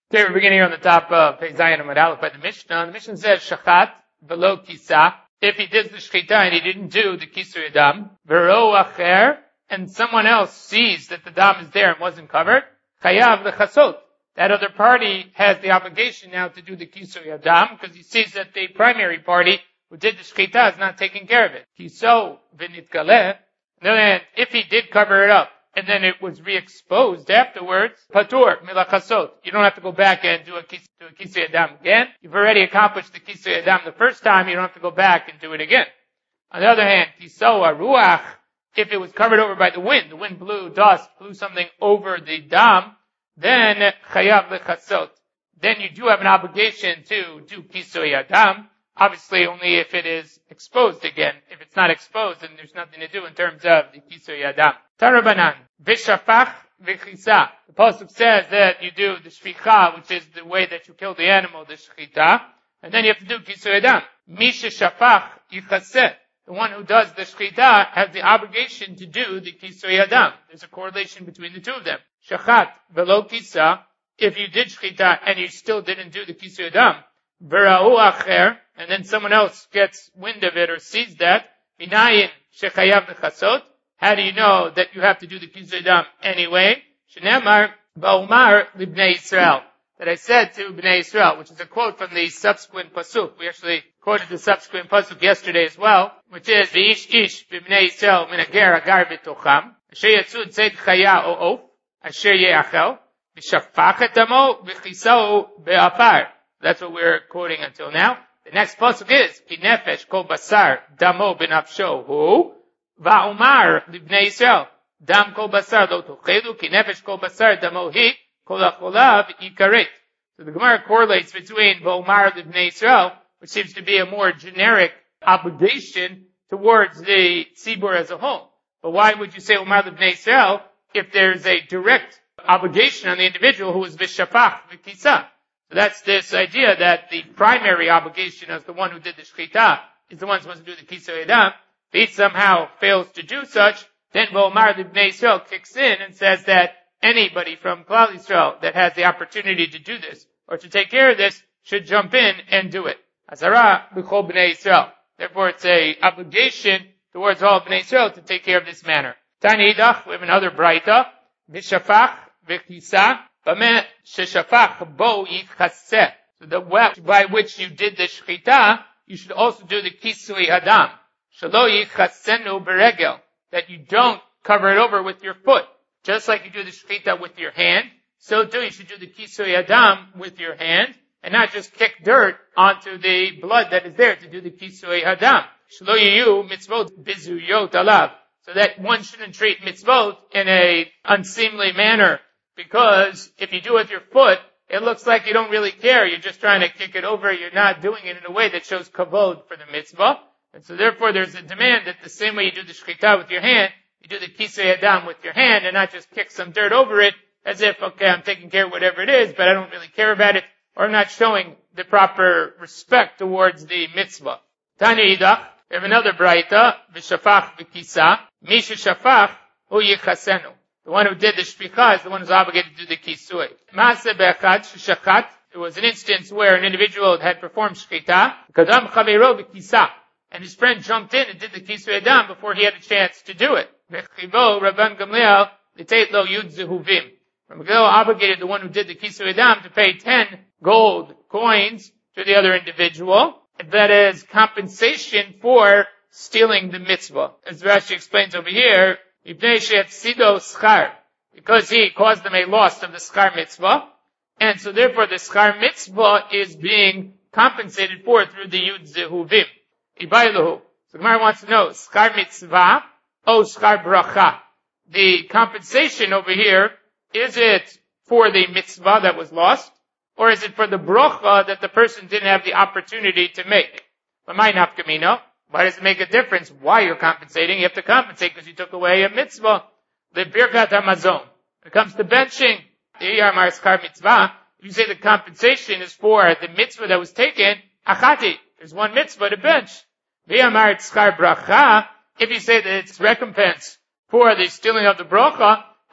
Okay, we're beginning on the top of Pei Zayin Amud Aleph by the Mishnah. The Mishnah says, Shachat velo kisa. If he did the shchita and he didn't do the kisui adam, vero acher, and someone else sees that the dam is there and wasn't covered, chayav lechasot. That other party has the obligation now to do the kisui adam because he sees that the primary party who did the shchita is not taking care of it. Kiso v'nitgaleh. Then, if he did cover it up, and then it was re-exposed afterwards, patur milachasot. You don't have to go back and do a kisui adam again. You've already accomplished the kisui adam the first time. You don't have to go back and do it again. On the other hand, kiso aruach. If it was covered over by the wind blew dust, blew something over the dam, then chayav lechasot. Then you do have an obligation to do kisui adam. Obviously, only if it is exposed again. If it's not exposed, then there's nothing to do in terms of the kisui adam. Tarabanan, v'shafach v'chisa. The pasuk says that you do the shficha, which is the way that you kill the animal, the shchita, and then you have to do kisui adam. Misha shafach yichaseh. The one who does the shchita has the obligation to do the kisui adam. There's a correlation between the two of them. Shachat velo kisa. If you did shchita and you still didn't do the kisui adam, v'ra'u acher, and then someone else gets wind of it or sees that, minayin shechayav lechasot. How do you know that you have to do the kisui adam anyway? Shenemar ba'umar libnei Yisrael. That I said to Bnei Yisrael, which is a quote from the subsequent pasuk. We actually quoted the subsequent pasuk yesterday as well, which is v'ish ish b'bnei Yisrael min ager agar b'tocham asher yatzud tzed chaya o of asher ye'achel v'shafach et damo v'chisau be'afar. That's what we're quoting until now. The next pasuk is ki nefesh kol basar damo b'nafsho hu va'umar libnei Yisrael dam kol basar lo tochelu ki nefesh kol basar damo hi kol acholav ikaret. So the Gemara correlates between va'umar libnei Yisrael, which seems to be a more generic obligation towards the tzibur as a whole. But why would you say umar libnei Yisrael if there's a direct obligation on the individual who is v'shafach v'kisa? So that's this idea that the primary obligation as the one who did the shchita is the one supposed to do the kisui adam. If he somehow fails to do such, then va'umar libnei Yisrael kicks in and says that anybody from Klal Yisrael that has the opportunity to do this or to take care of this should jump in and do it. Azara b'chol b'nei Yisrael. Therefore, it's a obligation towards all b'nei Yisrael to take care of this manner. Tani idach, we have another braita. V'shafach v'chisa b'meh sheshafach bo yichaseh. So the well by which you did the shchita, you should also do the kisui adam. Shelo yichasenu beregel. That you don't cover it over with your foot. Just like you do the shchita with your hand, so too you should do the kisui adam with your hand, and not just kick dirt onto the blood that is there to do the kisui adam. Shelo yiyu mitzvot bizuyot alav. So that one shouldn't treat mitzvot in a unseemly manner, because if you do it with your foot, it looks like you don't really care. You're just trying to kick it over. You're not doing it in a way that shows kavod for the mitzvah. And so therefore there's a demand that the same way you do the shchita with your hand, you do the kisui adam with your hand and not just kick some dirt over it as if, okay, I'm taking care of whatever it is, but I don't really care about it, or I'm not showing the proper respect towards the mitzvah. Tani idach, we have another braita, v'shafach v'kisa, misha shafach hu yichasenu. The one who did the shpicha is the one who's obligated to do the kisui. Maaseh be'achad sheshachat, there was an instance where an individual had performed shchita, kadam chaveiro v'kisa, and his friend jumped in and did the kisui adam before he had a chance to do it. V'chivo Rabban Gamliel l'teit lo yud zehuvim. Rabban Gamliel obligated the one who did the kisui adam to pay 10 gold coins to the other individual. That is compensation for stealing the mitzvah. As Rashi explains over here, Ibnei she'efsido schar, because he caused them a loss of the schar mitzvah, and so therefore the schar mitzvah is being compensated for through the yud zehuvim. Ibailuhu. So Gemara wants to know, schar mitzvah o schar bracha. The compensation over here, is it for the mitzvah that was lost, or is it for the bracha that the person didn't have the opportunity to make? Why does it make a difference why you're compensating? You have to compensate because you took away a mitzvah. The birkat hamazon. When it comes to benching, the iyar schar mitzvah, if you say the compensation is for the mitzvah that was taken, achati, there's one mitzvah to bench. V'yamar schar bracha, if you say that it's recompense for the stealing of the bracha,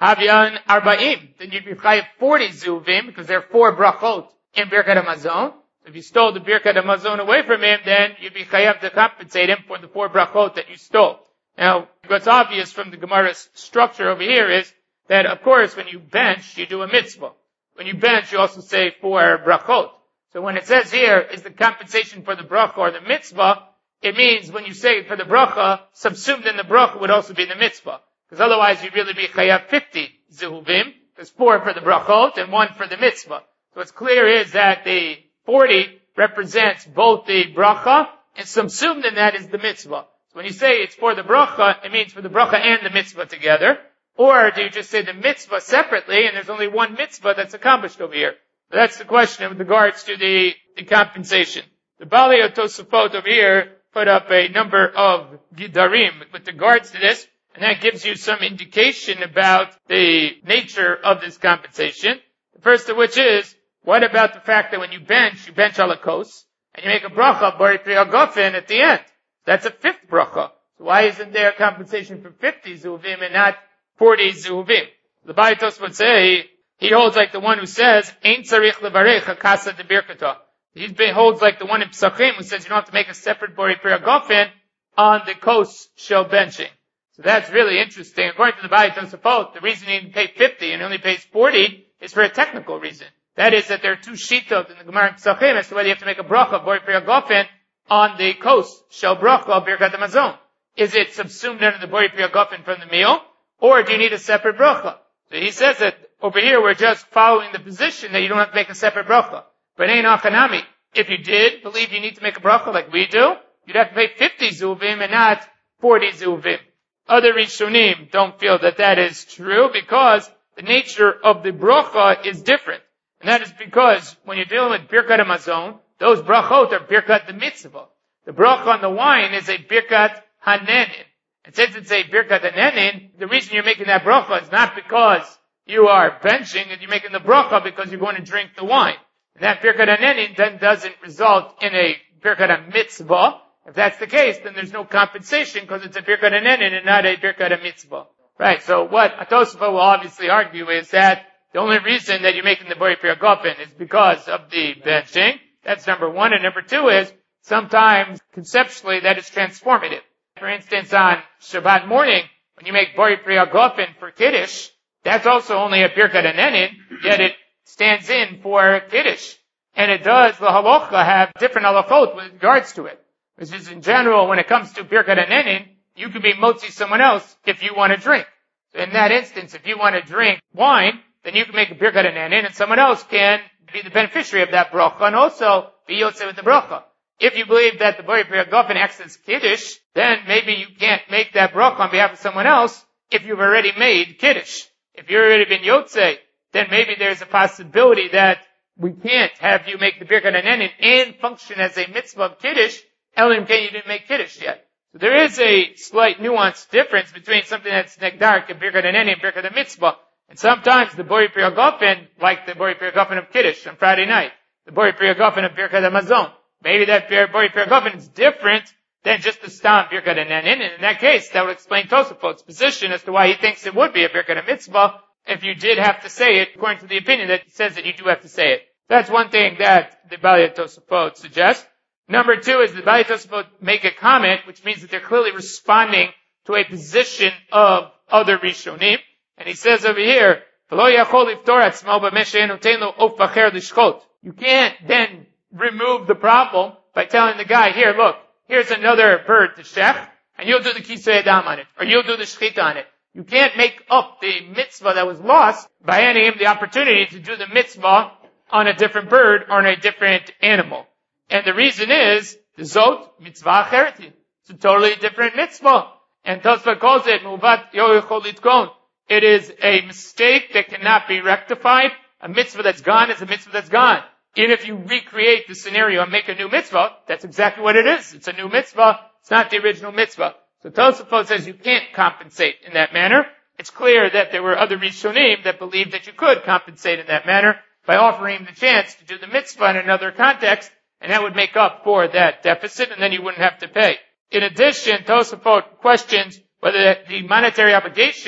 Havyan arba'im. Then you'd be chayav 40 zuvim, because there are 4 brachot in Birkat HaMazon. If you stole the Birkat HaMazon away from him, then you'd be chayav to compensate him for the 4 brachot that you stole. Now, what's obvious from the Gemara's structure over here is that, of course, when you bench, you do a mitzvah. When you bench, you also say 4 brachot. So when it says here, is the compensation for the bracha or the mitzvah, it means when you say for the bracha, subsumed in the bracha would also be the mitzvah. Because otherwise you'd really be chayav 50 zehuvim. There's 4 for the brachot and 1 for the mitzvah. So what's clear is that the 40 represents both the bracha, and subsumed in that is the mitzvah. So when you say it's for the bracha, it means for the bracha and the mitzvah together. Or do you just say the mitzvah separately, and there's only 1 mitzvah that's accomplished over here? So that's the question with regards to the compensation. The Bali Tosafot over here put up a number of gidarim with regards to this, and that gives you some indication about the nature of this compensation. The first of which is, what about the fact that when you bench alakos, and you make a bracha, bori pri hagofen, at the end? That's a 5th bracha. So why isn't there a compensation for 50 zuvim and not 40 zuvim? The Baitos would say, he holds like the one who says, Ein tzarich levarech hakasa de birkata. He holds like the one in Pesachim who says you don't have to make a separate bori pri hagofen on the kos shel benching. So that's really interesting. According to the Baitos Tosafot, the reason he didn't pay 50 and only pays 40 is for a technical reason. That is that there are 2 shitot in the Gemara in Pesachim as to whether you have to make a bracha, bori pri hagofen, on the kos shel bracha, Birkat HaMazon. Is it subsumed under the bori pri hagofen from the meal, or do you need a separate bracha? So he says that over here we're just following the position that you don't have to make a separate bracha. But ein achanami. If you did believe you need to make a bracha like we do, you'd have to pay 50 zuvim and not 40 zuvim. Other Rishonim don't feel that that is true because the nature of the bracha is different. And that is because when you're dealing with Birkat HaMazon, those brachot are Birkat the mitzvah. The bracha on the wine is a Birkat Hanenin. And since it's a Birkat Hanenin, the reason you're making that bracha is not because you are benching, and you're making the bracha because you're going to drink the wine. And that Birkat Hanenin then doesn't result in a Birkat HaMitzvah. If that's the case, then there's no compensation because it's a Birkat Hanenin and not a Birkat HaMitzvah. Right, so what Tosafot will obviously argue is that the only reason that you're making the bori pri hagofen is because of the benching. That's number 1. And number 2 is, sometimes, conceptually, that is transformative. For instance, on Shabbat morning, when you make bori pri hagofen for Kiddush, that's also only a Birkat Hanenin, yet it stands in for Kiddush. And it does, the halacha, have different halachot with regards to it. Which is, in general, when it comes to Birkat Hanenin, you can be motzi someone else if you want to drink. So in that instance, if you want to drink wine, then you can make a Birkat Hanenin, and someone else can be the beneficiary of that bracha, and also be yotzei with the bracha. If you believe that the bori pri hagofen acts as Kiddush, then maybe you can't make that bracha on behalf of someone else if you've already made Kiddush. If you've already been yotzei, then maybe there's a possibility that we can't have you make the Birkat Hanenin and function as a mitzvah of Kiddush, elim ken you didn't make Kiddush yet. So there is a slight nuanced difference between something that's negdar, Birkat Hanenin, and Birkat HaMitzvah. And sometimes the bori pri hagofen, like the bori pri hagofen of Kiddush on Friday night, the bori pri hagofen of Birkat HaMazon, maybe that bori pri hagofen is different than just the stam Birkat Hanenin. And in that case, that would explain Tosafot's position as to why he thinks it would be a Birkat HaMitzvah if you did have to say it, according to the opinion that says that you do have to say it. That's one thing that the Bali Tosafot suggests. Number 2 is the Bali Tosafot make a comment, which means that they're clearly responding to a position of other Rishonim. And he says over here, you can't then remove the problem by telling the guy, here, look, here's another bird to shech, and you'll do the kisei adam on it, or you'll do the shechita on it. You can't make up the mitzvah that was lost by handing him the opportunity to do the mitzvah on a different bird or on a different animal. And the reason is, the zot mitzvah achereti. It's a totally different mitzvah. And Tosfot calls it, muvat yochol litkon. It is a mistake that cannot be rectified. A mitzvah that's gone is a mitzvah that's gone. Even if you recreate the scenario and make a new mitzvah, that's exactly what it is. It's a new mitzvah. It's not the original mitzvah. So Tosafot says you can't compensate in that manner. It's clear that there were other Rishonim that believed that you could compensate in that manner by offering him the chance to do the mitzvah in another context, and that would make up for that deficit, and then you wouldn't have to pay. In addition, Tosafot questions whether the monetary obligation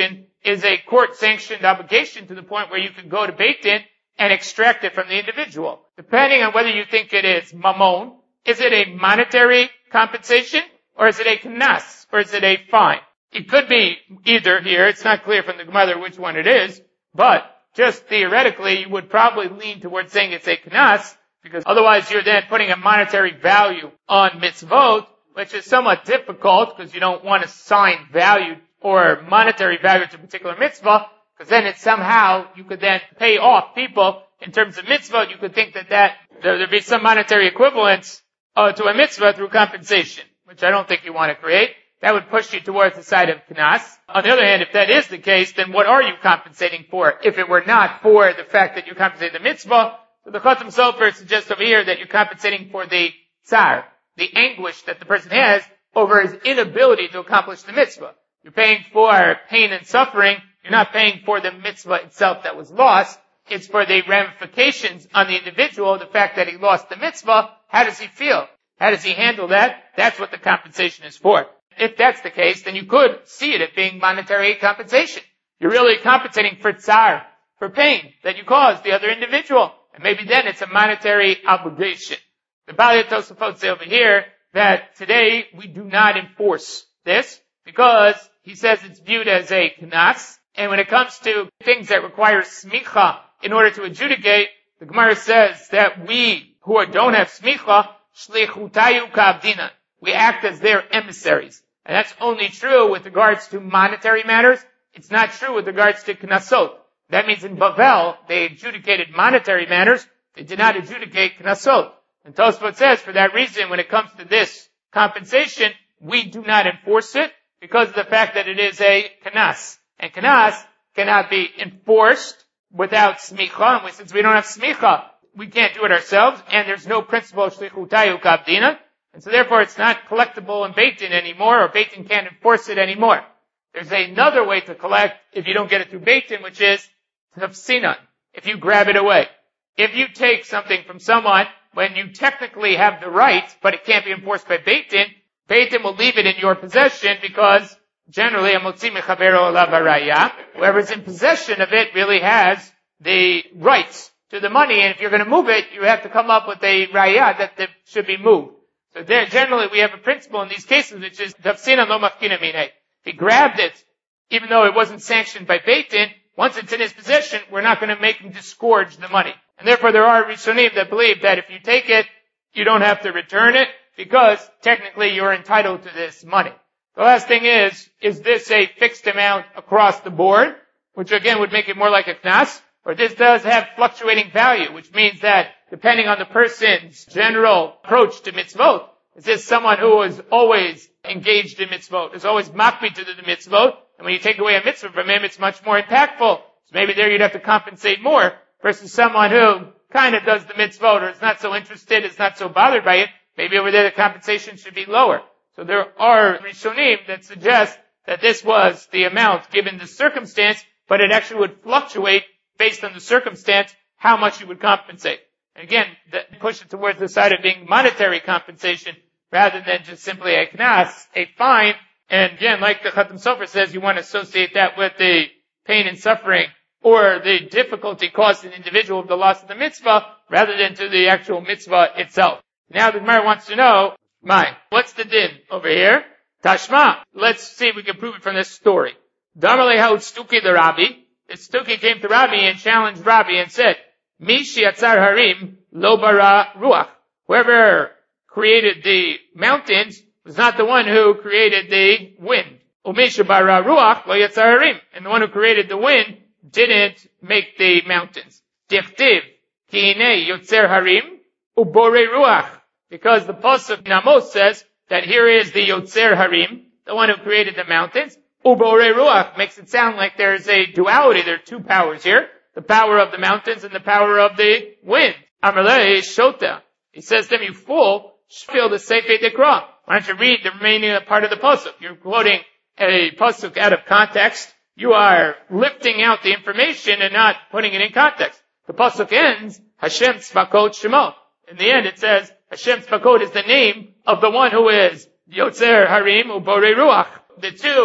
is a court-sanctioned obligation to the point where you can go to Beit Din and extract it from the individual. Depending on whether you think it is mamon, is it a monetary compensation, or is it a knas, or is it a fine? It could be either here. It's not clear from the Gemara which one it is, but just theoretically, you would probably lean towards saying it's a knas, because otherwise you're then putting a monetary value on mitzvot, which is somewhat difficult because you don't want to assign value or monetary value to a particular mitzvah, because then it's somehow, you could then pay off people in terms of mitzvah. You could think that there'd be some monetary equivalence to a mitzvah through compensation, which I don't think you want to create. That would push you towards the side of knas. On the other hand, if that is the case, then what are you compensating for? If it were not for the fact that you compensate the mitzvah, so the Chatam Sofer suggests over here that you're compensating for the tsar, the anguish that the person has over his inability to accomplish the mitzvah. You're paying for pain and suffering. You're not paying for the mitzvah itself that was lost. It's for the ramifications on the individual, the fact that he lost the mitzvah. How does he feel? How does he handle that? That's what the compensation is for. If that's the case, then you could see it as being monetary compensation. You're really compensating for tsar, for pain that you caused the other individual. And maybe then it's a monetary obligation. The Baalei Tosafot say over here that today we do not enforce this because he says it's viewed as a knas. And when it comes to things that require smicha in order to adjudicate, the Gemara says that we who don't have smicha, shlichutayu ka'avdina, we act as their emissaries. And that's only true with regards to monetary matters. It's not true with regards to knasot. That means in Bavel, they adjudicated monetary matters. They did not adjudicate knasot. And Tosfot says, for that reason, when it comes to this compensation, we do not enforce it because of the fact that it is a knas. And knas cannot be enforced without smicha. And since we don't have smicha, we can't do it ourselves. And there's no principle of shlichutayu ka'avdina. And so therefore it's not collectible in Beit Din anymore, or Beit Din can't enforce it anymore. There's another way to collect if you don't get it through Beit Din, which is tafsinan, if you grab it away. If you take something from someone when you technically have the right, but it can't be enforced by Beit Din will leave it in your possession because generally a motzi mechavero alav haraya, whoever's in possession of it really has the rights to the money, and if you're going to move it, you have to come up with a raya that it should be moved. So there, generally, we have a principle in these cases, which is tafsinan lo mafkina minei. If he grabbed it, even though it wasn't sanctioned by Beit Din, once it's in his possession, we're not going to make him disgorge the money. And therefore, there are Rishonim that believe that if you take it, you don't have to return it, because technically you're entitled to this money. The last thing is this a fixed amount across the board, which again would make it more like a knas, or this does have fluctuating value, which means that depending on the person's general approach to mitzvot, is this someone who is always engaged in mitzvot, is always makpid to the mitzvot, and when you take away a mitzvah from him, it's much more impactful. So maybe there you'd have to compensate more, versus someone who kind of does the mitzvot, or is not so interested, is not so bothered by it. Maybe over there the compensation should be lower. So there are Rishonim that suggest that this was the amount given the circumstance, but it actually would fluctuate based on the circumstance, how much you would compensate. And again, push it towards the side of being monetary compensation rather than just simply a knas, a fine. And again, like the Chatam Sofer says, you want to associate that with the pain and suffering or the difficulty caused to an individual of the loss of the mitzvah rather than to the actual mitzvah itself. Now the Gemara wants to know, what's the din over here? Tashma. Let's see if we can prove it from this story. Damarle ha'utstuki the Rabbi. The Stuki came to Rabbi and challenged Rabbi and said, Mi shiatzar harim lo bara ruach. Whoever created the mountains was not the one who created the wind. Umisha bara ruach lo yatzar harim. And the one who created the wind didn't make the mountains. Dichtiv ki hine yotzer harim ubore ruach. Because the pasuk in Amos says that here is the yotzer harim, the one who created the mountains. Ubore ruach makes it sound like there's a duality. There are two powers here. The power of the mountains and the power of the wind. Amalei shota. He says to him, you fool, shfil the seifei dekra. Why don't you read the remaining part of the pasuk? You're quoting a pasuk out of context. You are lifting out the information and not putting it in context. The pasuk ends, Hashem tzvakot shemo. In the end it says, Hashem tzvakot is the name of the one who is Yotzer Harim Ubore Ruach. The two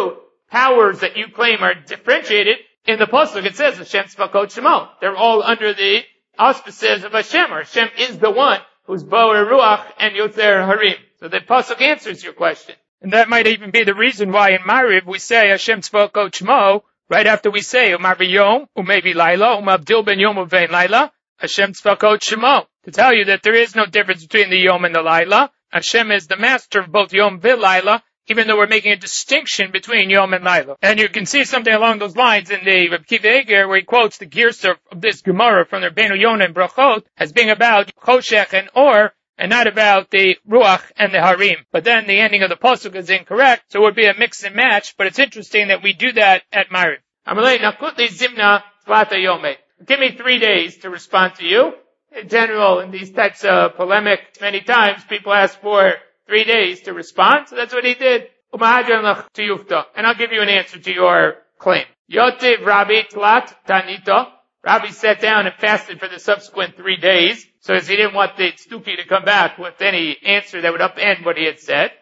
powers that you claim are differentiated, in the pasuk it says Hashem Tzvakot Shemo. They're all under the auspices of Hashem, or Hashem is the one who's Boer Ruach and Yotzer Harim. So the pasuk answers your question. And that might even be the reason why in Mariv we say Hashem Tzvakot Shemo right after we say Umar Yom, Umevi Laila, Umabdil ben Yom uvein Laila, Hashem Tzvakot Shemo. To tell you that there is no difference between the Yom and the Laila. Hashem is the master of both Yom and Laila, even though we're making a distinction between Yom and Laila. And you can see something along those lines in the Reb Kiva Eger, where he quotes the Girsa of this Gemara from the Rabbeinu Yonah and Brachot as being about Choshech and Or, and not about the Ruach and the Harim. But then the ending of the pasuk is incorrect, so it would be a mix and match, but it's interesting that we do that at Mariv. Amalei nakutli zimna tzvata yome. Give me 3 days to respond to you. In general, in these types of polemics, many times people ask for 3 days to respond, so that's what he did. And I'll give you an answer to your claim. Yotiv Rabbi Tlat Tanito. Rabbi sat down and fasted for the subsequent 3 days, so as he didn't want the Tztuki to come back with any answer that would upend what he had said.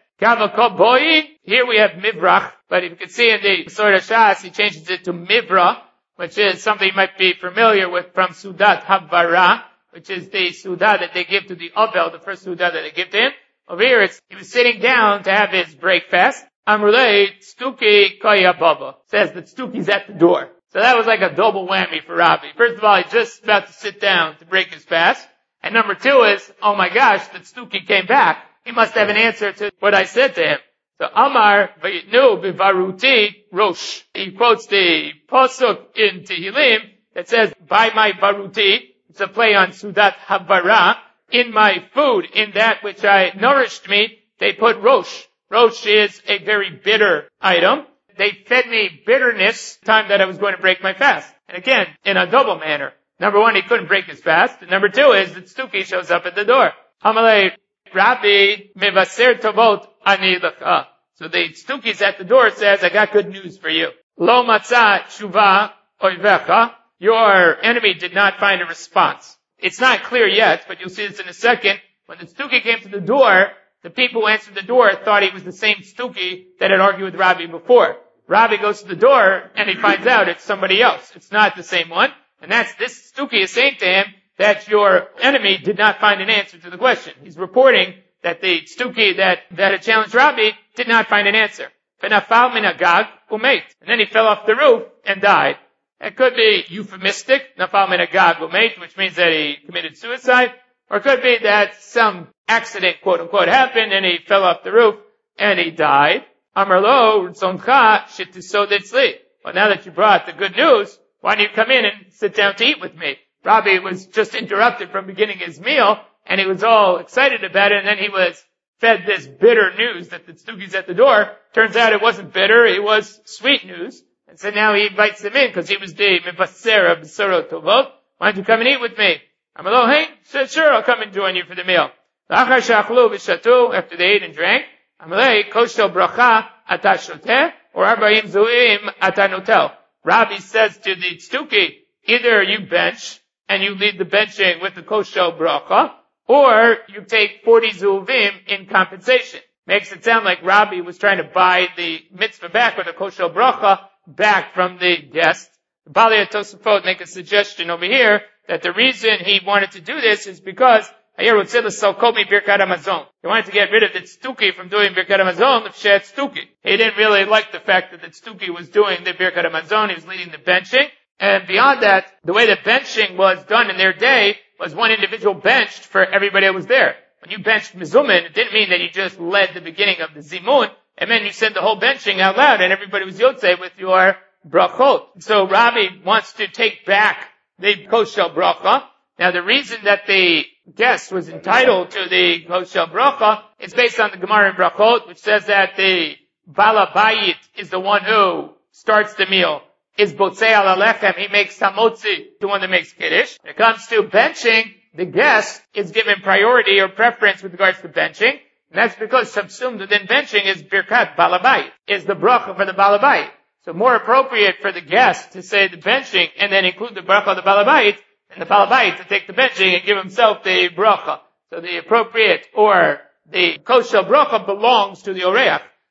Here we have Mivrach, but if you can see in the Sorah Shas, he changes it to Mivra, which is something you might be familiar with from Sudat Havara, which is the Sudah that they give to the Avel, the first Sudah that they give to him. Over here, he was sitting down to have his breakfast. Amrulei Tztuki Koya Baba says that Tztuki's at the door. So that was like a double whammy for Rabbi. First of all, he's just about to sit down to break his fast. And number 2 is, oh my gosh, the Tztuki came back. He must have an answer to what I said to him. So Amar Vayitnu Bivaruti Rosh. He quotes the pasuk in Tehillim that says, by my Varuti, it's a play on Sudat Havara, in my food, in that which I nourished me, they put Rosh. Rosh is a very bitter item. They fed me bitterness the time that I was going to break my fast. And again, in a double manner. Number 1, he couldn't break his fast. And number 2 is that Tztuki shows up at the door. Amalei Rabbi Mevaser Tovot Ani Lecha. So the Tztuki's at the door says, I got good news for you. Lo matzah tshuva oivecha. Your enemy did not find a response. It's not clear yet, but you'll see this in a second. When the Tztuki came to the door, the people who answered the door thought he was the same Tztuki that had argued with Rabbi before. Rabbi goes to the door and he finds out it's somebody else. It's not the same one. And that's this Tztuki is saying to him that your enemy did not find an answer to the question. He's reporting that the Tztuki that had challenged Rabbi did not find an answer. And then he fell off the roof and died. It could be euphemistic, nafal min hagag umet, which means that he committed suicide, or it could be that some accident, quote unquote, happened and he fell off the roof and he died. Amar lo tzoncha shetisod etzli. Well, now that you brought the good news, why don't you come in and sit down to eat with me? Rabbi was just interrupted from beginning his meal, and he was all excited about it, and then he was fed this bitter news that the Tztuki's at the door. Turns out it wasn't bitter, it was sweet news. And so now he invites him in because he was the Mevaser of B'sorot Tovot. Why don't you come and eat with me? Amalo, hey, sure, I'll come and join you for the meal. After they ate and drank, Amalei Kosho Bracha Atashoteh or Arbaim Zuim Atanotel. Rabbi says to the Tztuki, either you bench and you lead the benching with the Kosho Bracha, or you take 40 Zuvim in compensation. Makes it sound like Rabbi was trying to buy the mitzvah back with a Kosho Bracha back from the guest. The Bali Tosafot make a suggestion over here that the reason he wanted to do this is because he wanted to get rid of the Tztuki from doing Birkat Hamazon, the Pshat Tztuki. He didn't really like the fact that the Tztuki was doing the Birkat Hamazon, he was leading the benching. And beyond that, the way that benching was done in their day was one individual benched for everybody that was there. When you benched Mizumin, it didn't mean that you just led the beginning of the Zimun, and then you said the whole benching out loud, and everybody was Yotzei with your brachot. So Rabbi wants to take back the Kosher Bracha. Now the reason that the guest was entitled to the Kosher Bracha is based on the Gemara in Brachot, which says that the Bala Bayit is the one who starts the meal. Is Botzei al Alechem, he makes Hamotzi, the one that makes Kiddush. When it comes to benching, the guest is given priority or preference with regards to benching. And that's because subsumed within benching is Birkat Balabayit, is the bracha for the Balabayit. So more appropriate for the guest to say the benching and then include the bracha of the Balabayit, and the Balabayit to take the benching and give himself the bracha. So the appropriate or the kosher bracha belongs to the Oreach.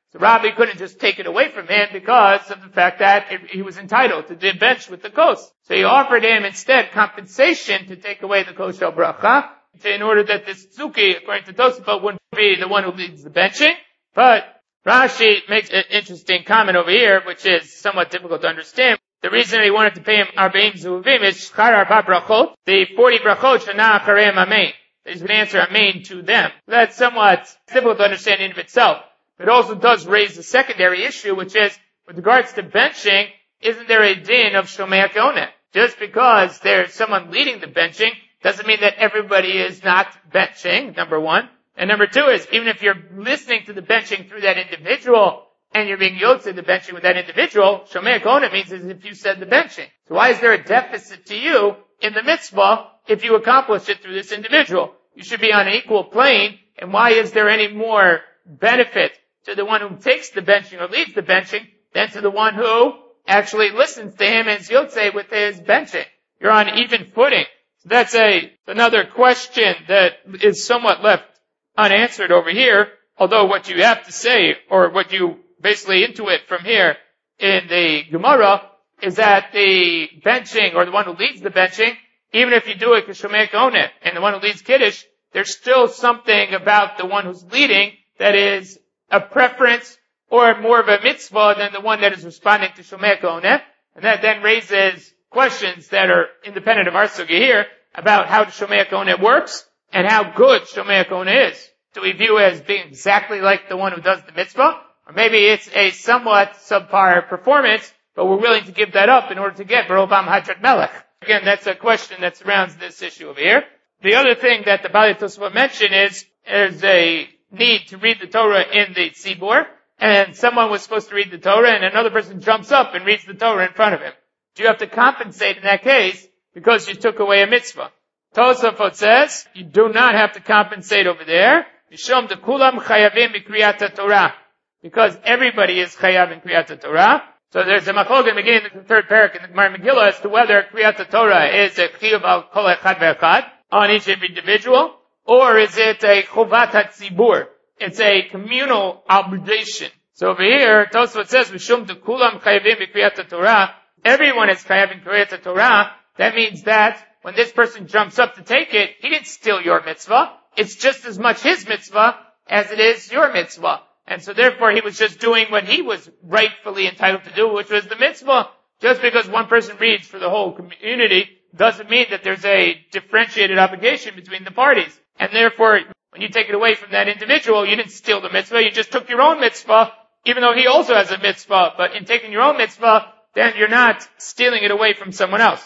So Rabbi couldn't just take it away from him because of the fact that he was entitled to the bench with the kos. So he offered him instead compensation to take away the kos shel bracha, in order that this tzuki, according to Tosafot, wouldn't be the one who leads the benching. But Rashi makes an interesting comment over here, which is somewhat difficult to understand. The reason he wanted to pay him 40 zuvim is shchar arba brachot, the 40 brachot shana achareim amen. He's going to answer amen to them. That's somewhat difficult to understand in of itself. But it also does raise a secondary issue, which is, with regards to benching, isn't there a din of shomei keoneh? Just because there's someone leading the benching doesn't mean that everybody is not benching, number one. And number two is, even if you're listening to the benching through that individual, and you're being yoked to the benching with that individual, shomei keoneh means as if you said the benching. So why is there a deficit to you in the mitzvah if you accomplish it through this individual? You should be on an equal plane, and why is there any more benefit to the one who takes the benching or leads the benching than to the one who actually listens to him and is yotze with his benching? You're on even footing. So that's another question that is somewhat left unanswered over here, although what you have to say, or what you basically intuit from here in the Gemara, is that the benching, or the one who leads the benching, even if you do it k'shomei keoneh, and the one who leads kiddush, there's still something about the one who's leading that is a preference or more of a mitzvah than the one that is responding to shomei keoneh, and that then raises questions that are independent of our sugya here about how the shomei keoneh works and how good shomei keoneh is. Do we view it as being exactly like the one who does the mitzvah? Or maybe it's a somewhat subpar performance, but we're willing to give that up in order to get Barovam Hadrat Melech. Again, that's a question that surrounds this issue over here. The other thing that the Bali Tosafot mentioned is there's a need to read the Torah in the tzibur, and someone was supposed to read the Torah, and another person jumps up and reads the Torah in front of him. Do you have to compensate in that case because you took away a mitzvah? Tosafot says you do not have to compensate over there. Mishum dekulam chayavim b'kriyat Torah, because everybody is chayav in kriyat Torah. So there's a machlok in the beginning of the third parak in the Gemara Megillah as to whether kriyat Torah is a chiyuv al kol echad ve'echad on each individual, or is it a chovat hatzibur? It's a communal obligation. So over here, Tosafot says, "Mishum dekulam chayavim b'kriyat Torah." Everyone is chayav in kriyat Torah. That means that when this person jumps up to take it, he didn't steal your mitzvah. It's just as much his mitzvah as it is your mitzvah. And so therefore he was just doing what he was rightfully entitled to do, which was the mitzvah. Just because one person reads for the whole community doesn't mean that there's a differentiated obligation between the parties. And therefore, when you take it away from that individual, you didn't steal the mitzvah, you just took your own mitzvah, even though he also has a mitzvah. But in taking your own mitzvah, then you're not stealing it away from someone else.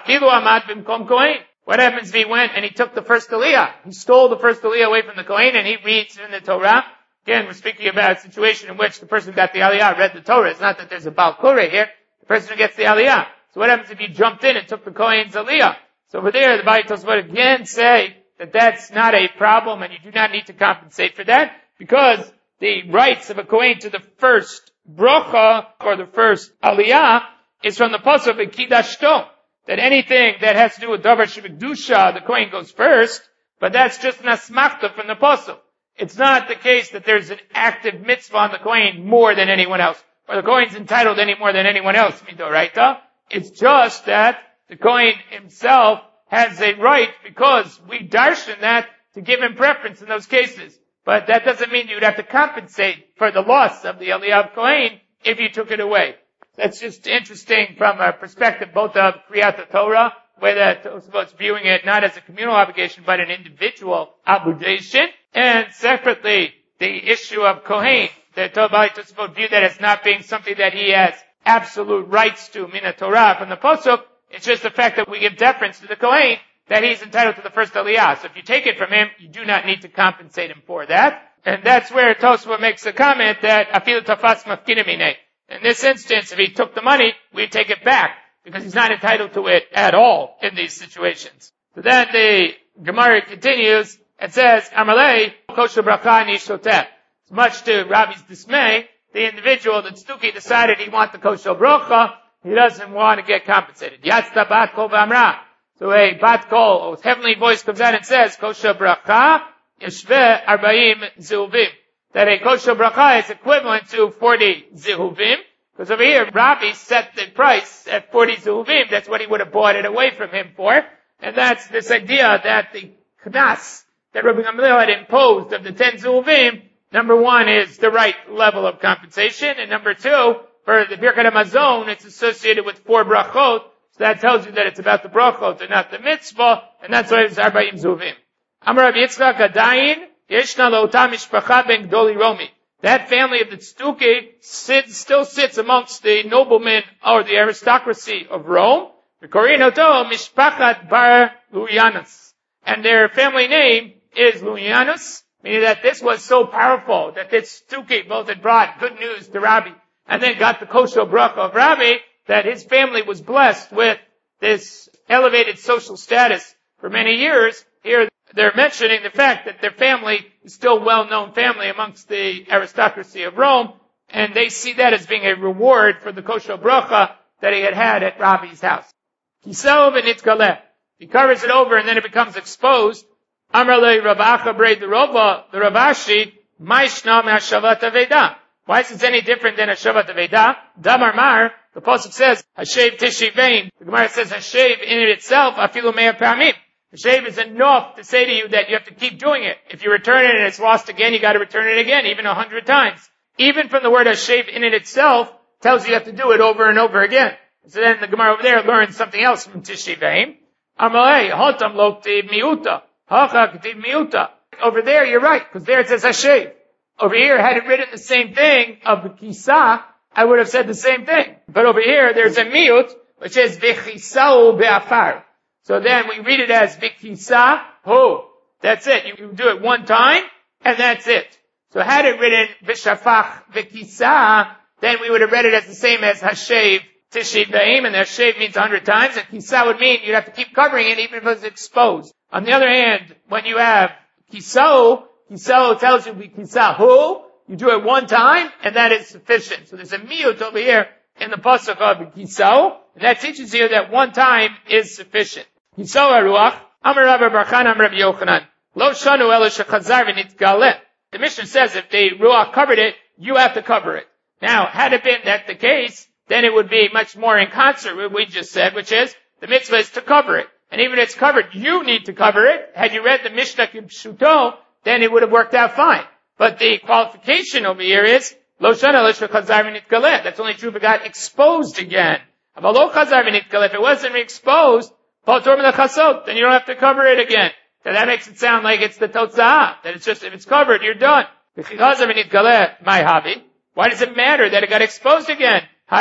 What happens if he went and he took the first aliyah? He stole the first aliyah away from the Kohen and he reads in the Torah. Again, we're speaking about a situation in which the person who got the aliyah read the Torah. It's not that there's a Baal Koreh here. The person who gets the aliyah. So what happens if you jumped in and took the Kohen's aliyah? So over there, the Bali Tosafot again say that that's not a problem and you do not need to compensate for that, because the rights of a Kohen to the first bracha, or the first aliyah, is from the pasuk in Kidashto, that anything that has to do with davar shebekdusha, the Kohen goes first, but that's just an asmachta from the pasuk. It's not the case that there's an active mitzvah on the Kohen more than anyone else, or the Kohen's entitled any more than anyone else, midoraita. It's just that the Kohen himself has a right, because we darshan that, to give him preference in those cases. But that doesn't mean you'd have to compensate for the loss of the aliyah of Kohen if you took it away. That's just interesting from a perspective both of Kriyat Torah, where that Tosafot's viewing it not as a communal obligation, but an individual obligation. And separately, the issue of Kohen, the Bali Tosafot view that as not being something that he has absolute rights to, mina Torah, from the Pasuk. It's just the fact that we give deference to the Kohen, that he's entitled to the first aliyah. So if you take it from him, you do not need to compensate him for that. And that's where Tosafot makes a comment that afilu tafas mafkinimine. In this instance, if he took the money, we'd take it back, because he's not entitled to it at all in these situations. So then the Gemara continues and says, Amalei kosher bracha nishoteh. Much to Rabbi's dismay, the individual, the tzduki, decided he wants the kosher bracha. He doesn't want to get compensated. Yatzta bat kol v'amra. So a bat kol, a heavenly voice comes out and says, kosher bracha yeshveh 40 zuvim. that a kosher bracha is equivalent to 40 zehuvim, because over here, Rabbi set the price at 40 zehuvim. That's what he would have bought it away from him for. And that's this idea that the knas that Rabbi Gamliel had imposed of the 10 zehuvim, number one is the right level of compensation, and number two, for the Birkat HaMazon, it's associated with 4 brachot, so that tells you that it's about the brachot and not the mitzvah, and that's why it's 40 zehuvim. Amar Rabbi Yitzchak Adayin, Yeshna Lo'ota Mishpacha Ben Gdoli Romi. That family of the Tzduki still sits amongst the noblemen or the aristocracy of Rome. Mishpachat Bar Luianus. And their family name is Luianus, meaning that this was so powerful that this Tzduki both had brought good news to Rabbi and then got the kosher bracha of Rabbi, that his family was blessed with this elevated social status for many years. Here they're mentioning the fact that their family is still a well-known family amongst the aristocracy of Rome, and they see that as being a reward for the kosher bracha that he had at Rabbi's house. Kisao v'nitgaleh. He covers it over and then it becomes exposed. Amar le Rav Acha Brei Derova, the Rav Ashi, Maishna me'ashavat aveda. Why is it any different than a shavat aveda? Damar Mar, the pasuk says, Hashev tishivein. The Gemara says Hashev in it itself, afilu mea pamim. Hashev is enough to say to you that you have to keep doing it. If you return it and it's lost again, you got to return it again, even 100 times. Even from the word Hashev in it itself tells you have to do it over and over again. So then the Gemara over there learns something else from Tishiveim. Amalei hotam lo k'tiv miuta, hacha k'tiv miuta. Over there you're right, because there it says Hashev. Over here, had it written the same thing of the Kisa, I would have said the same thing. But over here, there's a miut, which is v'chisau be'afar. So then we read it as v'kisa hu. That's it. You do it one time, and that's it. So had it written v'shafach v'kisa, then we would have read it as the same as Hashev Tishiveim, and Hashev means 100 times, and Kisa would mean you'd have to keep covering it even if it's exposed. On the other hand, when you have Kisau tells you Kisahu, you do it one time, and that is sufficient. So there's a miut over here in the pasuk of Kisau, and that teaches you that one time is sufficient. Kisau haruach, Amar Rabbi Barchan, Amar Rabbi Yochanan, Lo shanu ela shechazar v'nitgaleh. The Mishnah says if the ruach covered it, you have to cover it. Now, had it been that the case, then it would be much more in concert with what we just said, which is the mitzvah is to cover it. And even if it's covered, you need to cover it. Had you read the Mishnah Kipshuto, then it would have worked out fine. But the qualification over here is, Lo shana l'shel chazar v'nitgaleh. That's only true if it got exposed again. If it wasn't exposed, potor melachasot, then you don't have to cover it again. So that makes it sound like it's the totzah, that it's just, if it's covered, you're done. Why does it matter that it got exposed again?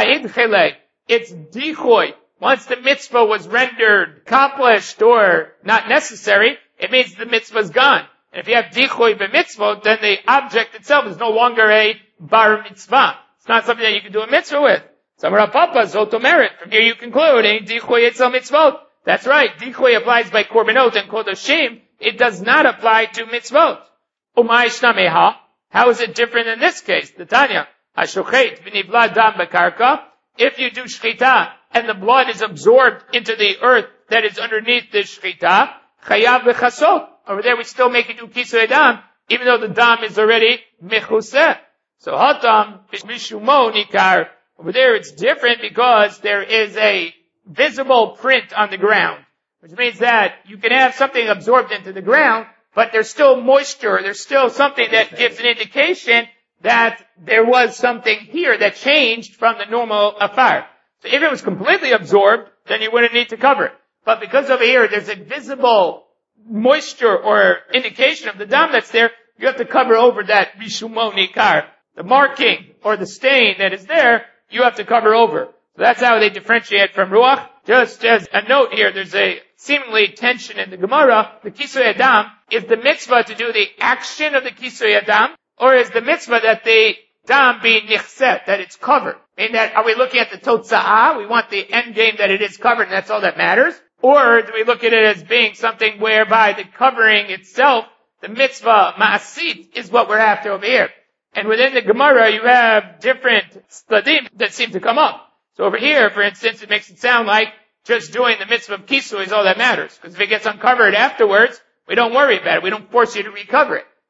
It's dichoy. Once the mitzvah was rendered accomplished or not necessary, it means the mitzvah's gone. And if you have dichoy b'mitzvah, then the object itself is no longer a bar mitzvah. It's not something that you can do a mitzvah with. Samara Papa Zotomeret. From here you conclude, dichoy etzel mitzvot. That's right. Dichoy applies by korbanot and kodoshim. It does not apply to mitzvot. Umay shnameha. How is it different in this case? The Tanya. Hashochet v'nivla dam bekarka. If you do shchita and the blood is absorbed into the earth that is underneath the shchita, chayav v'chasot. Over there we still make it do kisui dam, even though the dam is already mechuseh. So hatam mishumo nikar. Over there it's different because there is a visible print on the ground, which means that you can have something absorbed into the ground, but there's still moisture, there's still something that gives an indication that there was something here that changed from the normal afar. So if it was completely absorbed, then you wouldn't need to cover it. But because over here there's a visible moisture or indication of the dam that's there, you have to cover over that mishumo nikar. The marking or the stain that is there, you have to cover over. So that's how they differentiate from ruach. Just as a note here, there's a seemingly tension in the Gemara. The kisui adam is the mitzvah to do the action of the kisui adam, or is the mitzvah that the dam be nichset, that it's covered? In that, are we looking at the totza'ah? We want the end game that it is covered and that's all that matters? Or do we look at it as being something whereby the covering itself, the mitzvah ma'asit, is what we're after over here? And within the Gemara, you have different stadim that seem to come up. So over here, for instance, it makes it sound like just doing the mitzvah of kisu is all that matters. Because if it gets uncovered afterwards, we don't worry about it. We don't force you to recover it.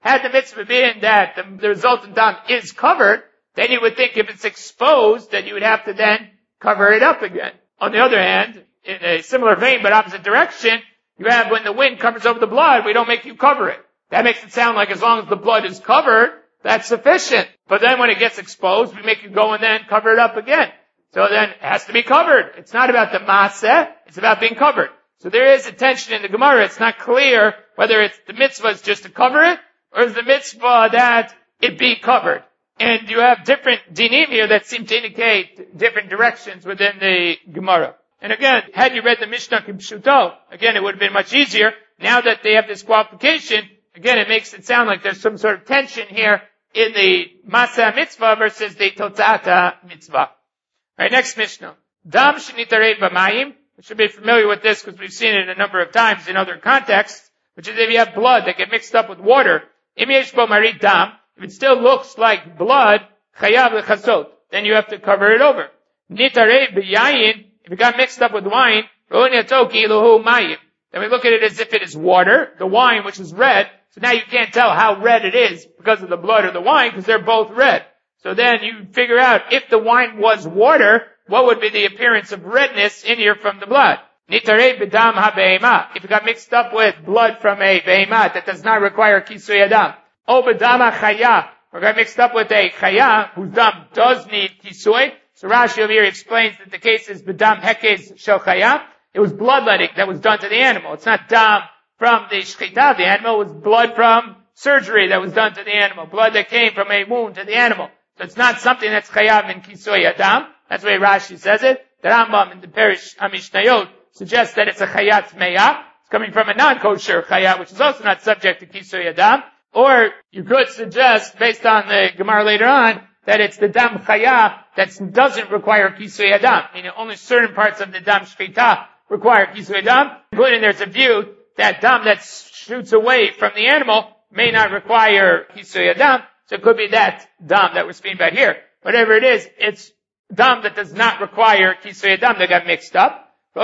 Had the mitzvah been that the resultant dam is covered, then you would think if it's exposed, that you would have to then cover it up again. On the other hand, in a similar vein but opposite direction, you have when the wind covers over the blood, we don't make you cover it. That makes it sound like as long as the blood is covered, that's sufficient. But then when it gets exposed, we make you go and then cover it up again. So then it has to be covered. It's not about the maaseh, it's about being covered. So there is a tension in the Gemara. It's not clear whether it's the mitzvah is just to cover it, or is the mitzvah that it be covered. And you have different dinim here that seem to indicate different directions within the Gemara. And again, had you read the Mishnah Kipshuto, again, it would have been much easier. Now that they have this qualification, again, it makes it sound like there's some sort of tension here in the Masa mitzvah versus the Totzata mitzvah. Alright, next Mishnah. Dam shenitarei b'mayim. We should be familiar with this because we've seen it a number of times in other contexts, which is if you have blood that get mixed up with water, im yesh bo marit dam, if it still looks like blood, chayav lechasot, then you have to cover it over. Nitarei b'yayin, if it got mixed up with wine, ro'on yato ki'iluhu mayim. Then we look at it as if it is water, the wine which is red, so now you can't tell how red it is because of the blood or the wine because they're both red. So then you figure out if the wine was water, what would be the appearance of redness in here from the blood? Nitarei b'dam ha'be'ema. If it got mixed up with blood from a be'ema that does not require kisui adam. O b'dam ha'chaya. Or got mixed up with a chaya whose dam does need kisui. So Rashi over here explains that the case is b'dam hekez shel chaya. It was bloodletting that was done to the animal. It's not dam from the shchita of the animal. It was blood from surgery that was done to the animal. Blood that came from a wound to the animal. So it's not something that's chayav in kisui adam. That's the way Rashi says it. The Rambam in the Perish HaMishnayot suggests that it's a chayat meya. It's coming from a non-kosher chayat, which is also not subject to kisui adam. Or you could suggest, based on the Gemara later on, that it's the dam chaya that doesn't require kisui adam. Meaning only certain parts of the dam shchita require kisui adam. Including there's a view that dam that shoots away from the animal may not require kisui adam. So it could be that dam that we're speaking about here. Whatever it is, it's dam that does not require kisui adam that got mixed up. You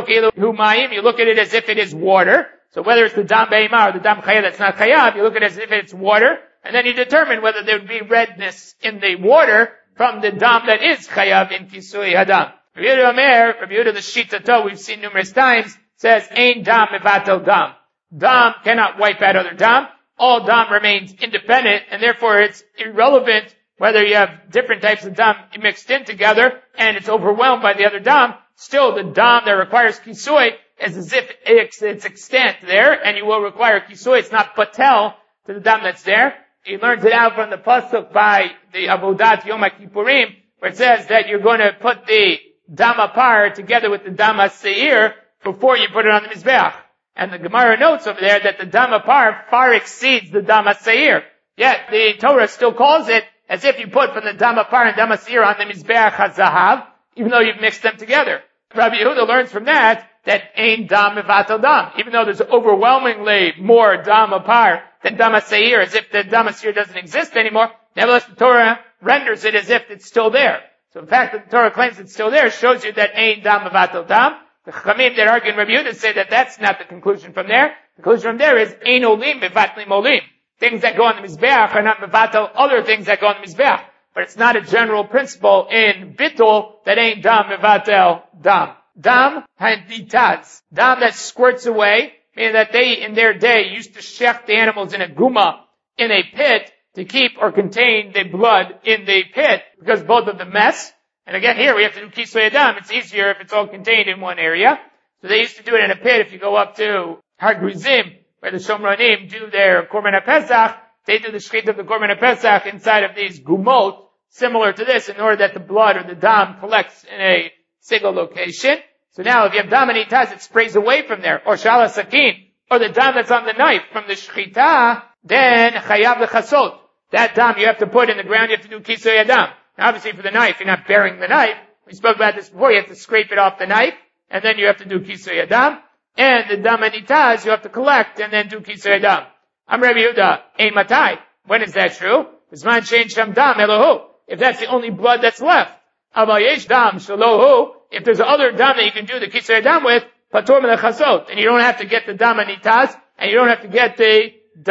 look at it as if it is water. So whether it's the dam be'ema or the dam chaya that's not chayav, you look at it as if it's water, and then you determine whether there would be redness in the water from the dam that is chayav in kisui adam. Rabbi Yehuda the Shitato, we've seen numerous times, says, Ein dam mevatel dam. Dam cannot wipe out other dam. All dam remains independent, and therefore it's irrelevant whether you have different types of dam mixed in together, and it's overwhelmed by the other dam. Still, the dam that requires kisui is as if it's extant there, and you will require kisui. It's not patel to the dam that's there. He learns it out from the pasuk by the Avodat Yom HaKippurim, where it says that you're going to put the dam apar together with the dam seir before you put it on the mizbeach. And the Gemara notes over there that the dam apar far exceeds the dam seir. Yet the Torah still calls it as if you put from the dam apar and dam seir on the mizbeach hazahav, even though you've mixed them together. Rabbi Yehuda learns from that ein dam mevatel dam. Even though there's overwhelmingly more dam apar than dam seir, as if the dam seir doesn't exist anymore, nevertheless the Torah renders it as if it's still there. So the fact that the Torah claims it's still there shows you that ein dam mevatel dam. The Chachamim that argue in Rabbi Yehuda say that that's not the conclusion from there. The conclusion from there is ein olim mevatlim olim. Things that go on the mizbeach are not mevatel other things that go on the mizbeach. But it's not a general principle in bittul that ain't dam mevatel dam. Dam haditaz. Dam that squirts away, meaning that they, in their day, used to shech the animals in a guma, in a pit, to keep or contain the blood in the pit, because both of them mess. And again, here we have to do kisui adam. It's easier if it's all contained in one area. So they used to do it in a pit. If you go up to Har Grizim, where the Shomronim do their Korban HaPesach, they do the shchit of the Korban HaPesach inside of these gumot, similar to this, in order that the blood or the dam collects in a single location. So now if you have dam and itaz, it sprays away from there. Or shala sakin, or the dam that's on the knife from the shchita, then chayav lechasot. That dam you have to put in the ground, you have to do kisui adam. Now obviously for the knife, you're not burying the knife. We spoke about this before, you have to scrape it off the knife, and then you have to do kisui adam. And the dam and itaz you have to collect, and then do kisui adam. I'm Rabbi Yehuda, ein matai. When is that true? Bisman shein sham dam elohu. If that's the only blood that's left. Aval yesh dam shalohu. If there's other dam that you can do the kisui adam with, patur melechasot. And you don't have to get the dam anitaz, and you don't have to get the dam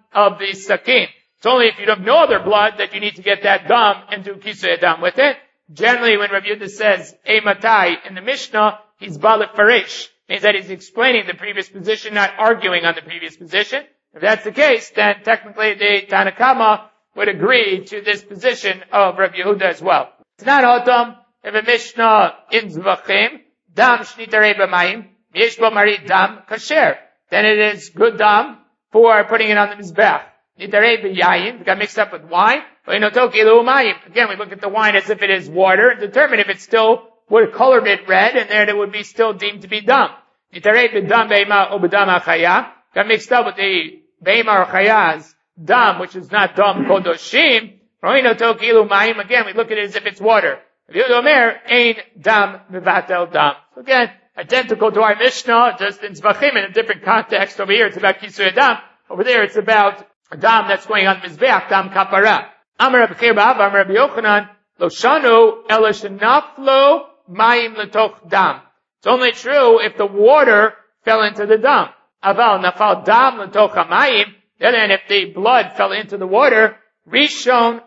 of the sakin. It's only if you have no other blood that you need to get that dam and do kisui adam with it. Generally, when Rabbi Yehuda says Eimatai in the Mishnah, he's Balif Farish. Means that he's explaining the previous position, not arguing on the previous position. If that's the case, then technically the Tanakama would agree to this position of Rabbi Yehuda as well. It's not Hotam, if a Mishnah in Zvachim, Dam Shnitarei B'mayim, Yesh Bo Marit Dam Kasher. Then it is good dam for putting it on the Mizbech. Nitarei B'yayin, it got mixed up with wine. Again, we look at the wine as if it is water and determine if it still would color it red, and then it would be still deemed to be dam. Nitarei B'dam Be'ima O B'dam HaChaya, got mixed up with the Be'ima or Chaya's dam, which is not dam kodoshim. Again, we look at it as if it's water. Ain dam mevatel dam. Again, identical to our Mishnah, just in Zvachim in a different context. Over here it's about kisui dam. Over there it's about a dam that's going on mizbeach, dam kapara. Amar Rabbi Cheir Ba'ava, Amar Rabbi Yochanan, lo shanu ela shenaflo mayim letoch dam. It's only true if the water fell into the dam. Aval nafal dam letoch hamayim. Then if the blood fell into the water, rishon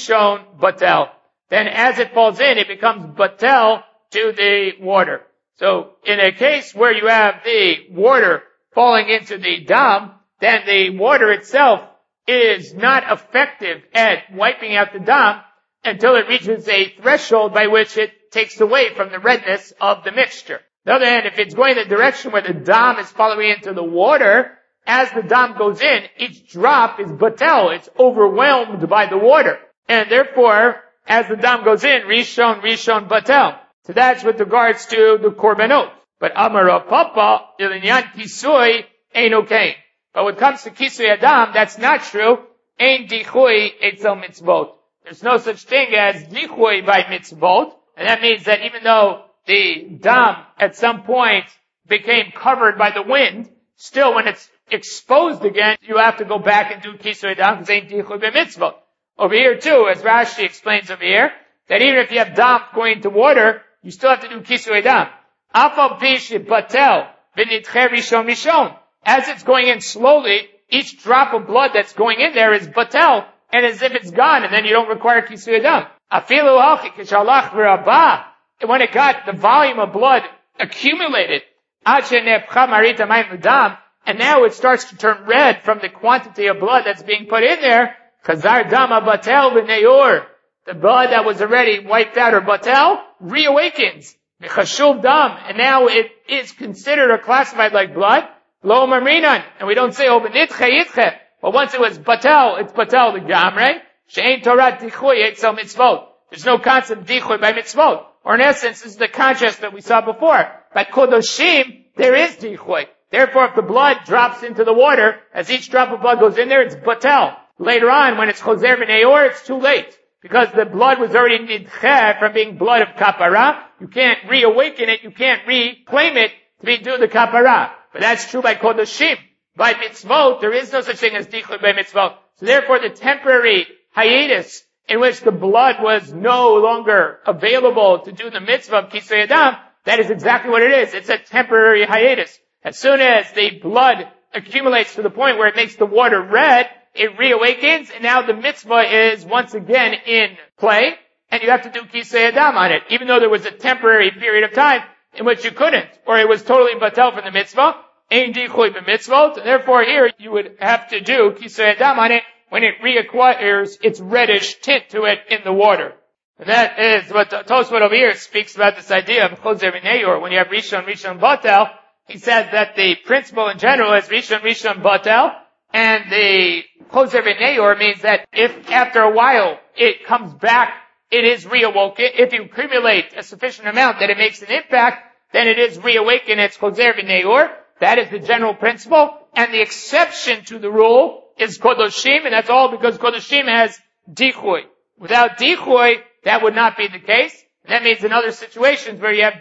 batel. Then as it falls in, it becomes batel to the water. So in a case where you have the water falling into the dam, then the water itself is not effective at wiping out the dam until it reaches a threshold by which it takes away from the redness of the mixture. On the other hand, if it's going the direction where the dam is following into the water, as the dam goes in, each drop is batel. It's overwhelmed by the water. And therefore, as the dam goes in, rishon batel. So that's with regards to the korbanot. But Amar Papa, ilinyan kisui, ain't okay. But when it comes to kisui adam, that's not true. Ain't dichui etzel mitzvot. There's no such thing as dichui by mitzvot. And that means that even though the dam at some point became covered by the wind, still when it's exposed again, you have to go back and do kisui adam because ain't dichui by mitzvot. Over here too, as Rashi explains over here, that even if you have dam going into water, you still have to do kisui adam. Afal pish batel v'nitcher rishon rishon. As it's going in slowly, each drop of blood that's going in there is batel, and as if it's gone, and then you don't require kisui adam. Afilu halchi kishalach v'rabah. When it got the volume of blood accumulated, ad shenepcha marit hamayim v'dam, and now it starts to turn red from the quantity of blood that's being put in there. Chazar dama batel v'neyor. The blood that was already wiped out or batel reawakens. Mechashuv dam. And now it is considered or classified like blood. Lo marinan. And we don't say, oh, benitche yitche. But once it was batel, it's batel the gamre. She'ein Torah dichui etzel mitzvot. There's no concept of dichui by mitzvot. Or in essence, this is the contrast that we saw before. By kodoshim, there is dichui. Therefore, if the blood drops into the water, as each drop of blood goes in there, it's batel. Later on, when it's choser v'neyor, it's too late. Because the blood was already nidcheh from being blood of kapara. You can't reawaken it, you can't reclaim it to be do the kapara. But that's true by kodoshim. By mitzvot, there is no such thing as dichui by mitzvot. So therefore, the temporary hiatus in which the blood was no longer available to do the mitzvah of kisui adam, that is exactly what it is. It's a temporary hiatus. As soon as the blood accumulates to the point where it makes the water red, it reawakens, and now the mitzvah is once again in play, and you have to do kisui adam on it, even though there was a temporary period of time in which you couldn't, or it was totally batel from the mitzvah, ein dichui b'mitzvot, and therefore here you would have to do kisui adam on it when it reacquires its reddish tint to it in the water. And that is what Tosfot over here speaks about, this idea of choser v'neyor. When you have rishon batel, he says that the principle in general is rishon batel, and the choser v'neyor means that if after a while it comes back, it is reawoken. If you accumulate a sufficient amount that it makes an impact, then it is reawakened. It's choser v'neyor. That is the general principle. And the exception to the rule is kodoshim, and that's all because kodoshim has dichui. Without dichui, that would not be the case. And that means in other situations where you have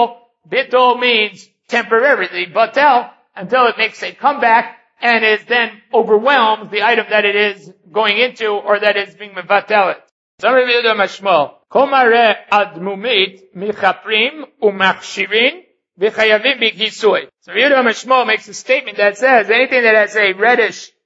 bittul means temporarily, batel, until it makes a comeback, and is then overwhelms the item that it is going into, or that is being mevatelet. So Rabbi Yehuda Mashmal, kol mareh admumit michaprim umachshirin v'chayavim b'kisui. So Rabbi Yehuda Mashmal makes a statement that says anything that has a reddish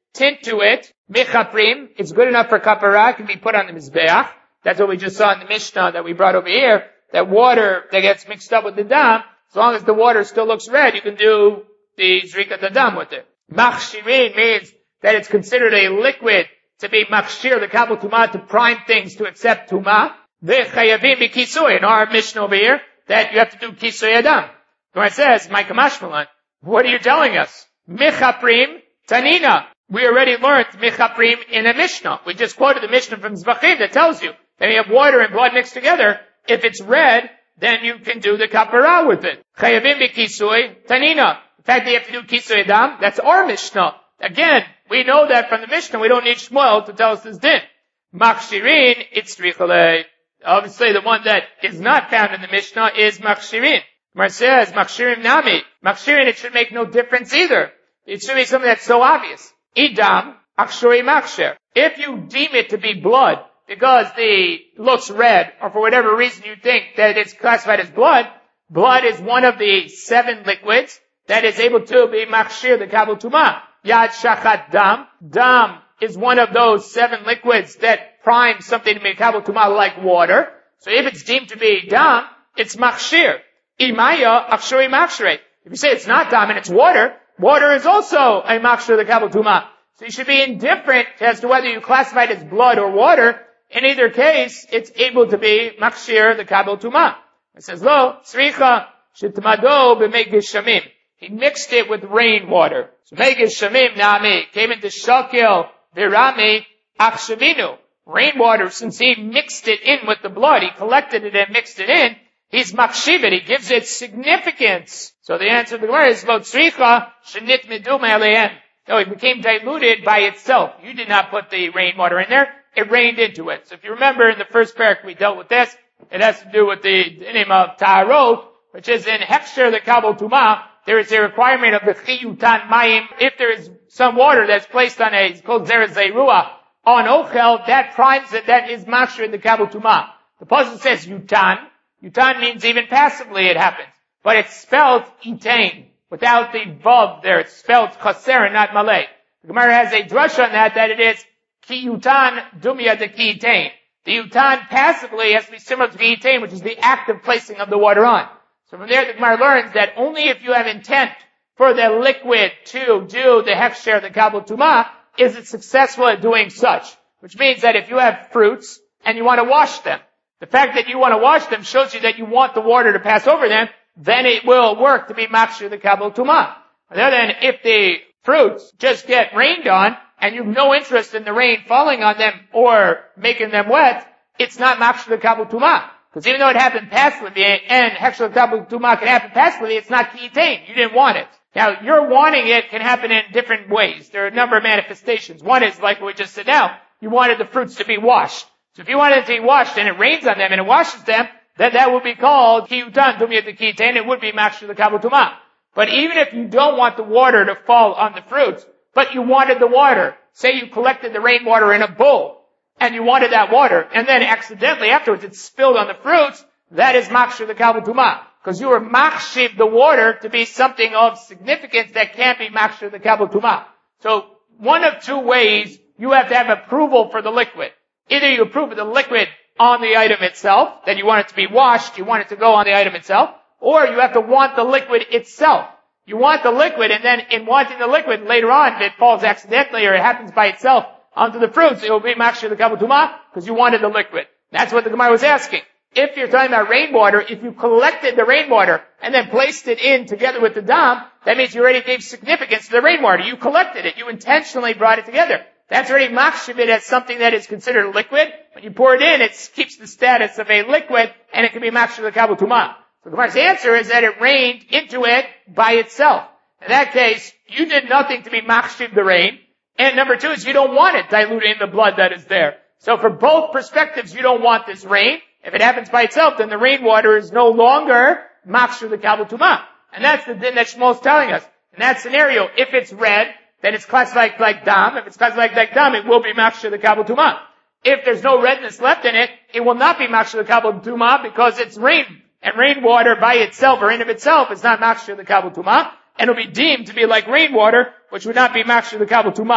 tint to it, michaprim, it's good enough for kapara, it can be put on the mizbeach. That's what we just saw in the Mishnah that we brought over here, that water that gets mixed up with the dam, as long as the water still looks red, you can do the zrikat hadam with it. Machshirin means that it's considered a liquid to be machshir, the kabel tumah, to prime things to accept tumah. V'chayavim b'kisui, in our Mishnah over here, that you have to do kisui adam. When it says, Micah Mashmalan, what are you telling us? Michaprim tanina. We already learned michaprim in a Mishnah. We just quoted the Mishnah from Zvachim that tells you that you have water and blood mixed together. If it's red, then you can do the kapara with it. Chayavim b'kisui tanina. The fact that you have to do kisui adam, that's our Mishnah. Again, we know that from the Mishnah. We don't need Shmuel to tell us this din. Machshirin, it's tzrichalei. Obviously, the one that is not found in the Mishnah is machshirin. Mar says, machshirin nami. Machshirin, it should make no difference either. It should be something that's so obvious. Idam, akshuri machshir. If you deem it to be blood, because looks red, or for whatever reason you think that it's classified as blood, blood is one of the 7 liquids that is able to be machshir, the kabel tumah. Yad shachat dam. Dam is one of those 7 liquids that prime something to be kabel tumah like water. So if it's deemed to be dam, it's machshir. Imaya akshuri machshire. If you say it's not dam and it's water, water is also a machshir, the kabel tumah. So you should be indifferent as to whether you classify it as blood or water. In either case, it's able to be machshir, the kabel tumah. It says, lo, tzricha shetamado b'megish shamim. He mixed it with rainwater. So megish shamim nami came into shakil virami achshavinu. Rainwater, since he mixed it in with the blood, he collected it and mixed it in, he's machshiv it, he gives it significance. So the answer to the Gemara is, lo tzricha shenit midum alehem. No, it became diluted by itself. You did not put the rainwater in there. It rained into it. So if you remember in the first parak we dealt with this, it has to do with the name of Taharot, which is in Hechsher, the Kabel Tumah, there is a requirement of the Chiyutan Mayim. If there is some water that's placed on it's called Zeret Zeirua, on Ochel, that primes it, that is Mashra in the Kabel Tumah. The pasuk says Yutan. Yutan means even passively it happens. But it's spelled Itain, without the Vav there. It's spelled Chaser and not Malay. The Gemara has a drush on that it is Ki Yutan Dumya de Ki Itain. The Yutan passively has to be similar to Ki Itain, which is the active placing of the water on. So from there the Gemara learns that only if you have intent for the liquid to do the Hechsher, the Kabel Tumah, is it successful at doing such. Which means that if you have fruits and you want to wash them, the fact that you want to wash them shows you that you want the water to pass over them, then it will work to be machshir the kabel tumah. On the other hand, if the fruits just get rained on, and you have no interest in the rain falling on them or making them wet, it's not machshir the kabel tumah. Because even though it happened passively, and hechsher the kabel tumah can happen passively, it's not kitain. You didn't want it. Now, your wanting it can happen in different ways. There are a number of manifestations. One is, like we just said now, you wanted the fruits to be washed. So if you wanted it to be washed and it rains on them and it washes them, then that would be called kiyutan dumiyat the kitain. It would be machshir the kabel tumah. But even if you don't want the water to fall on the fruits, but you wanted the water, say you collected the rainwater in a bowl, and you wanted that water, and then accidentally afterwards it spilled on the fruits, that is machshir the kabel tumah. Because you were machshiv the water to be something of significance that can't be machshir the kabel tumah. So one of 2 ways you have to have approval for the liquid. Either you approve of the liquid on the item itself, that you want it to be washed, you want it to go on the item itself, or you have to want the liquid itself. You want the liquid, and then in wanting the liquid, later on, if it falls accidentally or it happens by itself onto the fruits, it will be machshir the kabel tumah, because you wanted the liquid. That's what the Gemara was asking. If you're talking about rainwater, if you collected the rainwater and then placed it in together with the dam, that means you already gave significance to the rainwater. You collected it. You intentionally brought it together. That's already machshiv it as something that is considered a liquid. When you pour it in, it keeps the status of a liquid, and it can be machshiv the kabel tumah. So the Gemara's answer is that it rained into it by itself. In that case, you did nothing to be machshiv the rain. And number 2 is you don't want it diluting the blood that is there. So for both perspectives, you don't want this rain. If it happens by itself, then the rainwater is no longer machshir the kabel tumah. And that's the din that Shmuel's telling us. In that scenario, if it's red, then it's classified like dam. If it's classified like dam, it will be machshir the kabel tumah. If there's no redness left in it, it will not be machshir the kabel tumah because it's rain. And rainwater by itself or in of itself is not machshir the kabel tumah. And it will be deemed to be like rainwater, which would not be machshir the kabel tumah.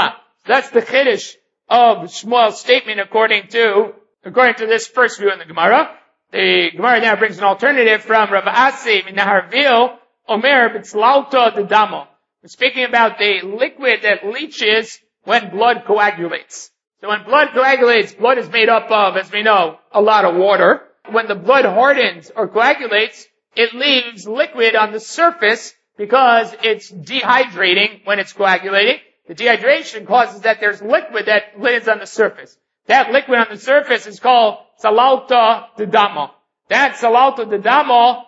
That's the chiddush of Shmuel's statement according to this first view in the Gemara. The Gemara now brings an alternative from Rav Asi min Naharvil, Omer b'tzlauta d'damo. We're speaking about the liquid that leaches when blood coagulates. So when blood coagulates, blood is made up of, as we know, a lot of water. When the blood hardens or coagulates, it leaves liquid on the surface because it's dehydrating when it's coagulating. The dehydration causes that there's liquid that lives on the surface. That liquid on the surface is called salauta d'damo. That salauta d'damo,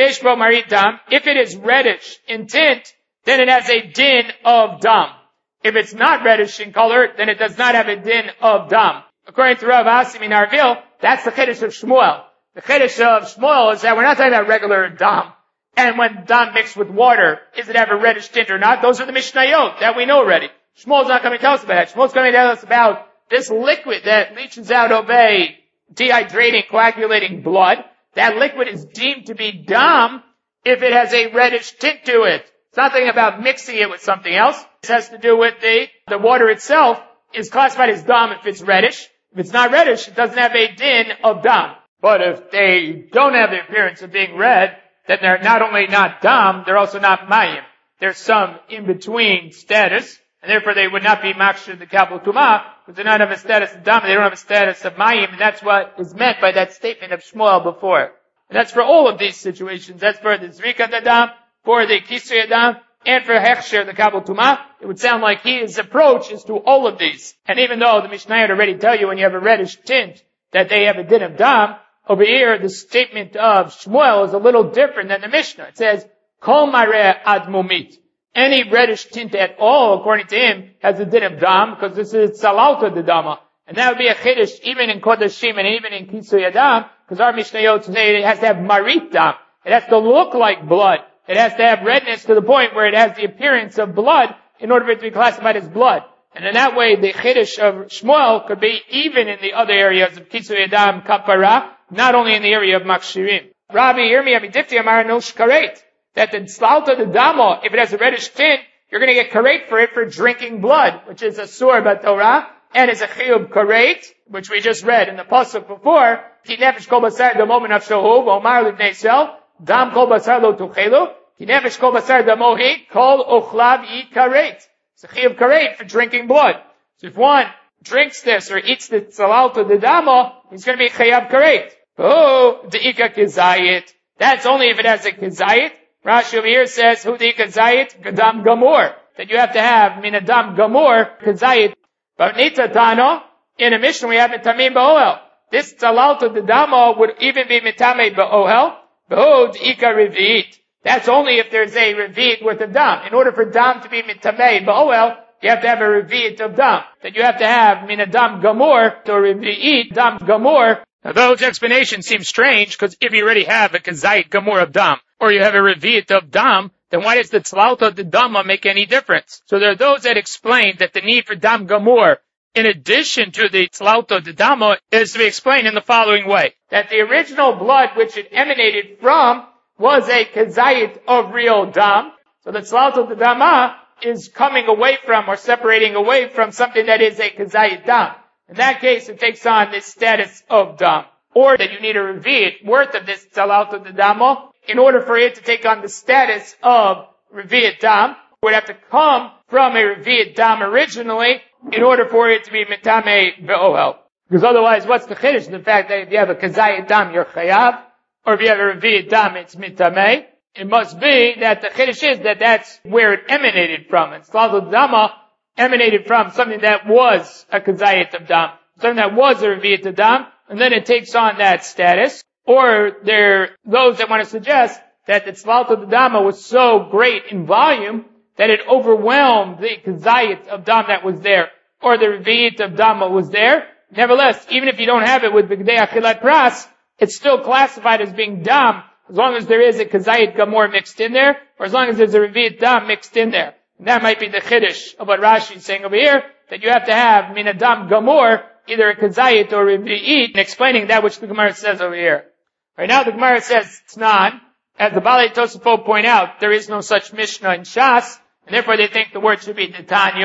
if it is reddish in tint, then it has a din of dam. If it's not reddish in color, then it does not have a din of dam. According to Rav Asi min Naharvil, that's the chiddush of Shmuel. The chiddush of Shmuel is that we're not talking about regular dam. And when dam mixed with water, is it have a reddish tint or not? Those are the Mishnayot that we know already. Shmuel's not coming to tell us about that. Shmuel's coming to tell us about this liquid that leaches out of a dehydrating, coagulating blood. That liquid is deemed to be dam if it has a reddish tint to it. It's nothing about mixing it with something else. This has to do with the water itself is classified as dam if it's reddish. If it's not reddish, it doesn't have a din of dam. But if they don't have the appearance of being red, then they're not only not dam, they're also not mayim. There's some in-between status, and therefore they would not be makshir the kabul tumah, because they don't have a status of dam, they don't have a status of mayim, and that's what is meant by that statement of Shmuel before. And that's for all of these situations. That's for the zrika dam, for the kisri adam, and for hechsher, the kabul tumah. It would sound like his approach is to all of these. And even though the Mishnayot already tell you when you have a reddish tint that they have a din of dam, over here the statement of Shmuel is a little different than the Mishnah. It says, kol mareh ad mumit. Any reddish tint at all, according to him, has a din of dam, because this is salauta d'dama. And that would be a chiddush even in kodashim and even in kisui adam, because our Mishnayot say it has to have marit dam. It has to look like blood. It has to have redness to the point where it has the appearance of blood in order for it to be classified as blood. And in that way, the chiddush of Shmuel could be even in the other areas of kisui adam, kapara, not only in the area of makshirim. Rabbi Yirmi Abidifti Amar no shkaret. That the slauta the damo, if it has a reddish tint, you're going to get karet for it for drinking blood, which is a sur b'Torah, and is a chiyuv karet, which we just read in the pasuk before. Ki nefesh kol basar damo v'nafshohu v'omar livnei Yisrael dam kol basar lo tuchelu ki nefesh kol basar damo hi kol ochlav yi karet. It's a chiyuv karet for drinking blood. So if one drinks this or eats the salauta the damo, he's going to be chayav karet. Oh, the ika kizayit. That's only if it has a kizayit. Rashi over here says, who the kazayit? Gadam gamor. That you have to have min adam gamor, kazayit. But nita tano, in a mission we have mitamim ba'ohel. This talalta d'damo would even be mitamim ba'ohel. Behold, ika revi'it. That's only if there's a revi'it with a dam. In order for dam to be mitamim ba'ohel, you have to have a revi'it of dam. That you have to have min adam gamor, to revi'it dam gamor. Now those explanations seem strange, because if you already have a kazayit gamor of dam, or you have a revi'it of dam, then why does the tzlauta the dama make any difference? So there are those that explain that the need for dam gamor, in addition to the tzlauta the dama, is to be explained in the following way. That the original blood which it emanated from was a kazayit of real dam. So the tzlauta the dama is coming away from or separating away from something that is a kazayit dam. In that case, it takes on this status of dam. Or that you need a revi'it worth of this tzlauta the dama, in order for it to take on the status of revi'it dam, it would have to come from a revi'it dam originally, in order for it to be mitame ve'ohel. Because otherwise, what's the chiddush? The fact that if you have a kazayit dam, you're chayav, or if you have a revi'it dam, it's mitame. It must be that the chiddush is that that's where it emanated from. And tzlauta dama emanated from something that was a kazayit of dam, something that was a revi'it of dam, and then it takes on that status. Or there are those that want to suggest that the tzlauta dama was so great in volume that it overwhelmed the kazayit of dam that was there, or the revi'it of dama was there. Nevertheless, even if you don't have it with b'gdei achilat pras, it's still classified as being dam, as long as there is a kazayit gamor mixed in there, or as long as there's a revi'it dam mixed in there. And that might be the chiddush of what Rashi is saying over here, that you have to have min adam gamor, either a kazayit or revi'it, and explaining that which the Gemara says over here. Right now the Gemara says Tznan. As the Balei Tosafot point out, there is no such Mishnah in Shas, and therefore they think the word should be Netanyo.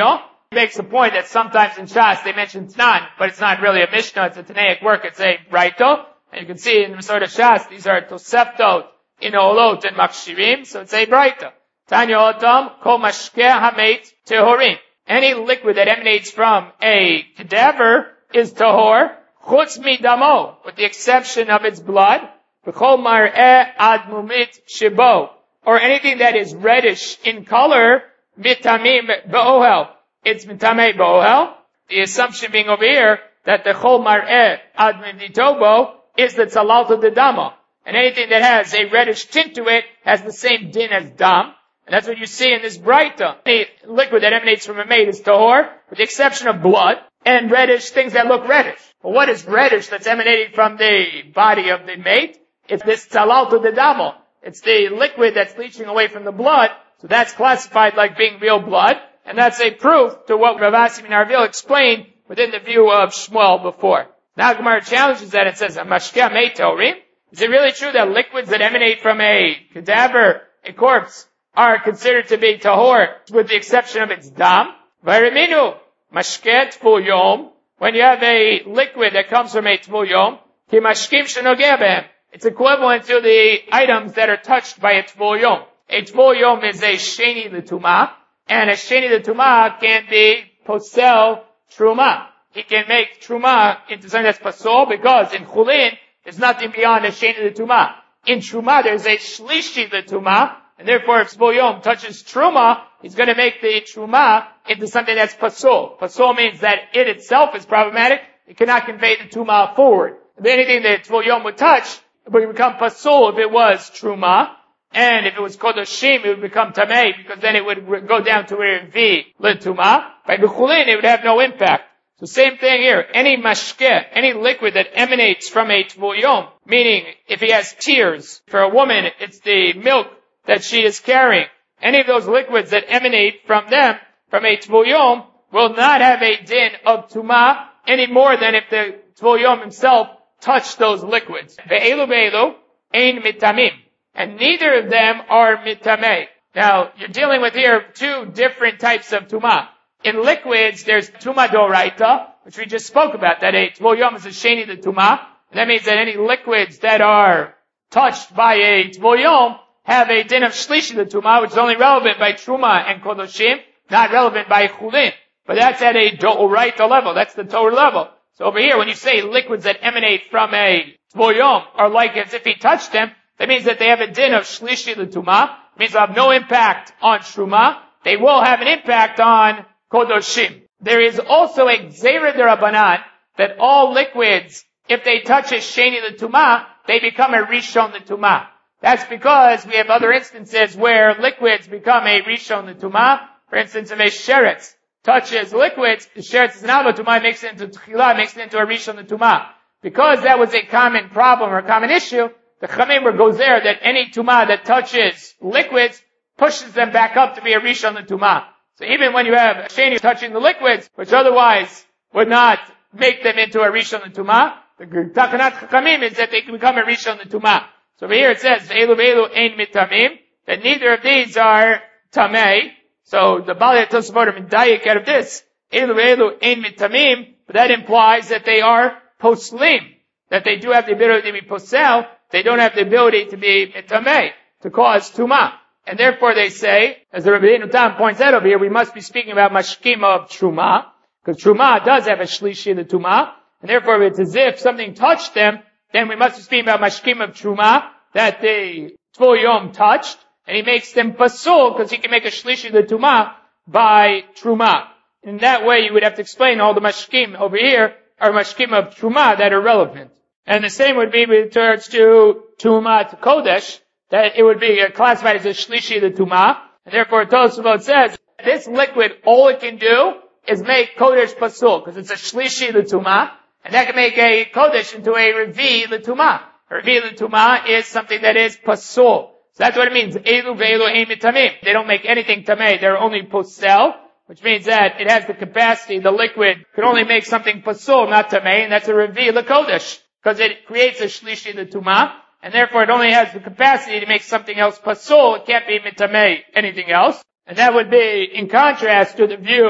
He makes the point that sometimes in Shas they mention Tnan, but it's not really a Mishnah, it's a Tanaic work, it's a Braito. And you can see in the sort of Shas, these are Toseftot, in Olot and Makshirim, so it's a Braito. Tanya Otam, Kol Mashkeh Hameit Tehorim. Any liquid that emanates from a cadaver is Tahor, Chutz Midamo, with the exception of its blood, V'chol Mar'eh Ad Mumit Shibo, or anything that is reddish in color, Mitamim Be'ohel. It's Mitameh Be'ohel. The assumption being over here that the Chol Mar'eh Ad Mumitobo is the Tzalalta de Damo. And anything that has a reddish tint to it has the same din as Dam. And that's what you see in this Braita. Any liquid that emanates from a maid is Tahor, with the exception of blood and reddish, things that look reddish. But what is reddish that's emanating from the body of the maid? It's this Tzalalta de Damo. It's the liquid that's leaching away from the blood, so that's classified like being real blood, and that's a proof to what Rav Asi ben Arvil explained within the view of Shmuel before. Now Gemara challenges that and says, Mashkeh Mei Torim? Is it really true that liquids that emanate from a cadaver, a corpse, are considered to be tahor, with the exception of its dam? V'ariminu, mashket tful yom, when you have a liquid that comes from a tful yom, ki mashkim shenogeh behem. It's equivalent to the items that are touched by a tful yom. A tful yom is a sheni l'tumah, and a sheni l'tumah can be posel truma. He can make truma into something that's pasol, because in chulin, there's nothing beyond a sheni l'tumah. In truma, there's a shlishi l'tumah, and therefore, if Tzvul Yom touches Truma, he's going to make the Truma into something that's Pasul. Pasul means that it itself is problematic. It cannot convey the Truma forward. If anything that Tzvul Yom would touch, it would become Pasul if it was Truma. And if it was Kodoshim, it would become Tamei, because then it would go down to where it would be L'Tuma. By B'chulin, it would have no impact. So same thing here. Any mashkeh, any liquid that emanates from a Tzvul Yom, meaning if he has tears, for a woman, it's the milk that she is carrying. Any of those liquids that emanate from them, from a Tvul Yom, will not have a din of Tumah any more than if the Tvul Yom himself touched those liquids. Ve'elu ve'elu ein mitamim. And neither of them are mitameh. Now, you're dealing with here two different types of Tumah. In liquids, there's Tumah Doraita, which we just spoke about, that a Tvul Yom is a Sheni the Tumah. That means that any liquids that are touched by a Tvul Yom have a din of shlishi the tumah, which is only relevant by truma and kodoshim, not relevant by chulin. But that's at a do'oraita level. That's the Torah level. So over here, when you say liquids that emanate from a tvul yom are like as if he touched them, that means that they have a din of shlishi the tumah. It means they'll have no impact on truma. They will have an impact on kodoshim. There is also a gzeira derabanan that all liquids, if they touch a sheni the tumah, they become a rishon the tumah. That's because we have other instances where liquids become a rishon l'tumah. For instance, if a sheretz touches liquids, the sheretz is an ava tumah, makes it into tchila, makes it into a rishon l'tumah. Because that was a common problem or a common issue, the Chamim goes there that any tumah that touches liquids pushes them back up to be a rishon l'tumah. So even when you have a sheni touching the liquids, which otherwise would not make them into a rishon l'tumah, the takanat Chamim is that they can become a rishon l'tumah. So over here it says, Ve'elu ve'elu ein mitamim, that neither of these are tamei. So the Bali Tosafot are medayik out of this. Ve'elu ve'elu ein mitamim, but that implies that they are poslim, that they do have the ability to be posel, they don't have the ability to be mitamei, to cause tumah. And therefore they say, as the Rabbeinu Tam points out over here, we must be speaking about mashkim of truma, because truma does have a shlishi the tumah, and therefore it's as if something touched them, then we must be speaking about mashkim of truma, that the Tvul Yom touched, and he makes them pasul, because he can make a shlishi the tumah by truma. In that way, you would have to explain all the mashkim over here are mashkim of truma that are relevant. And the same would be with regards to tumat kodesh, that it would be classified as a shlishi the tumah, and therefore Tosafot says, this liquid, all it can do is make kodesh pasul, because it's a shlishi the tumah, and that can make a kodesh into a revi l'tumah. A revi l'tumah is something that is pasul. So that's what it means. Elu ve'elu ein mitamim. They don't make anything tamei. They're only posel, which means that it has the capacity, the liquid could only make something pasul, not tamei, and that's a revi l'kodesh. Because it creates a shlishi l'tumah, and therefore it only has the capacity to make something else pasul. It can't be mitamei, anything else. And that would be in contrast to the view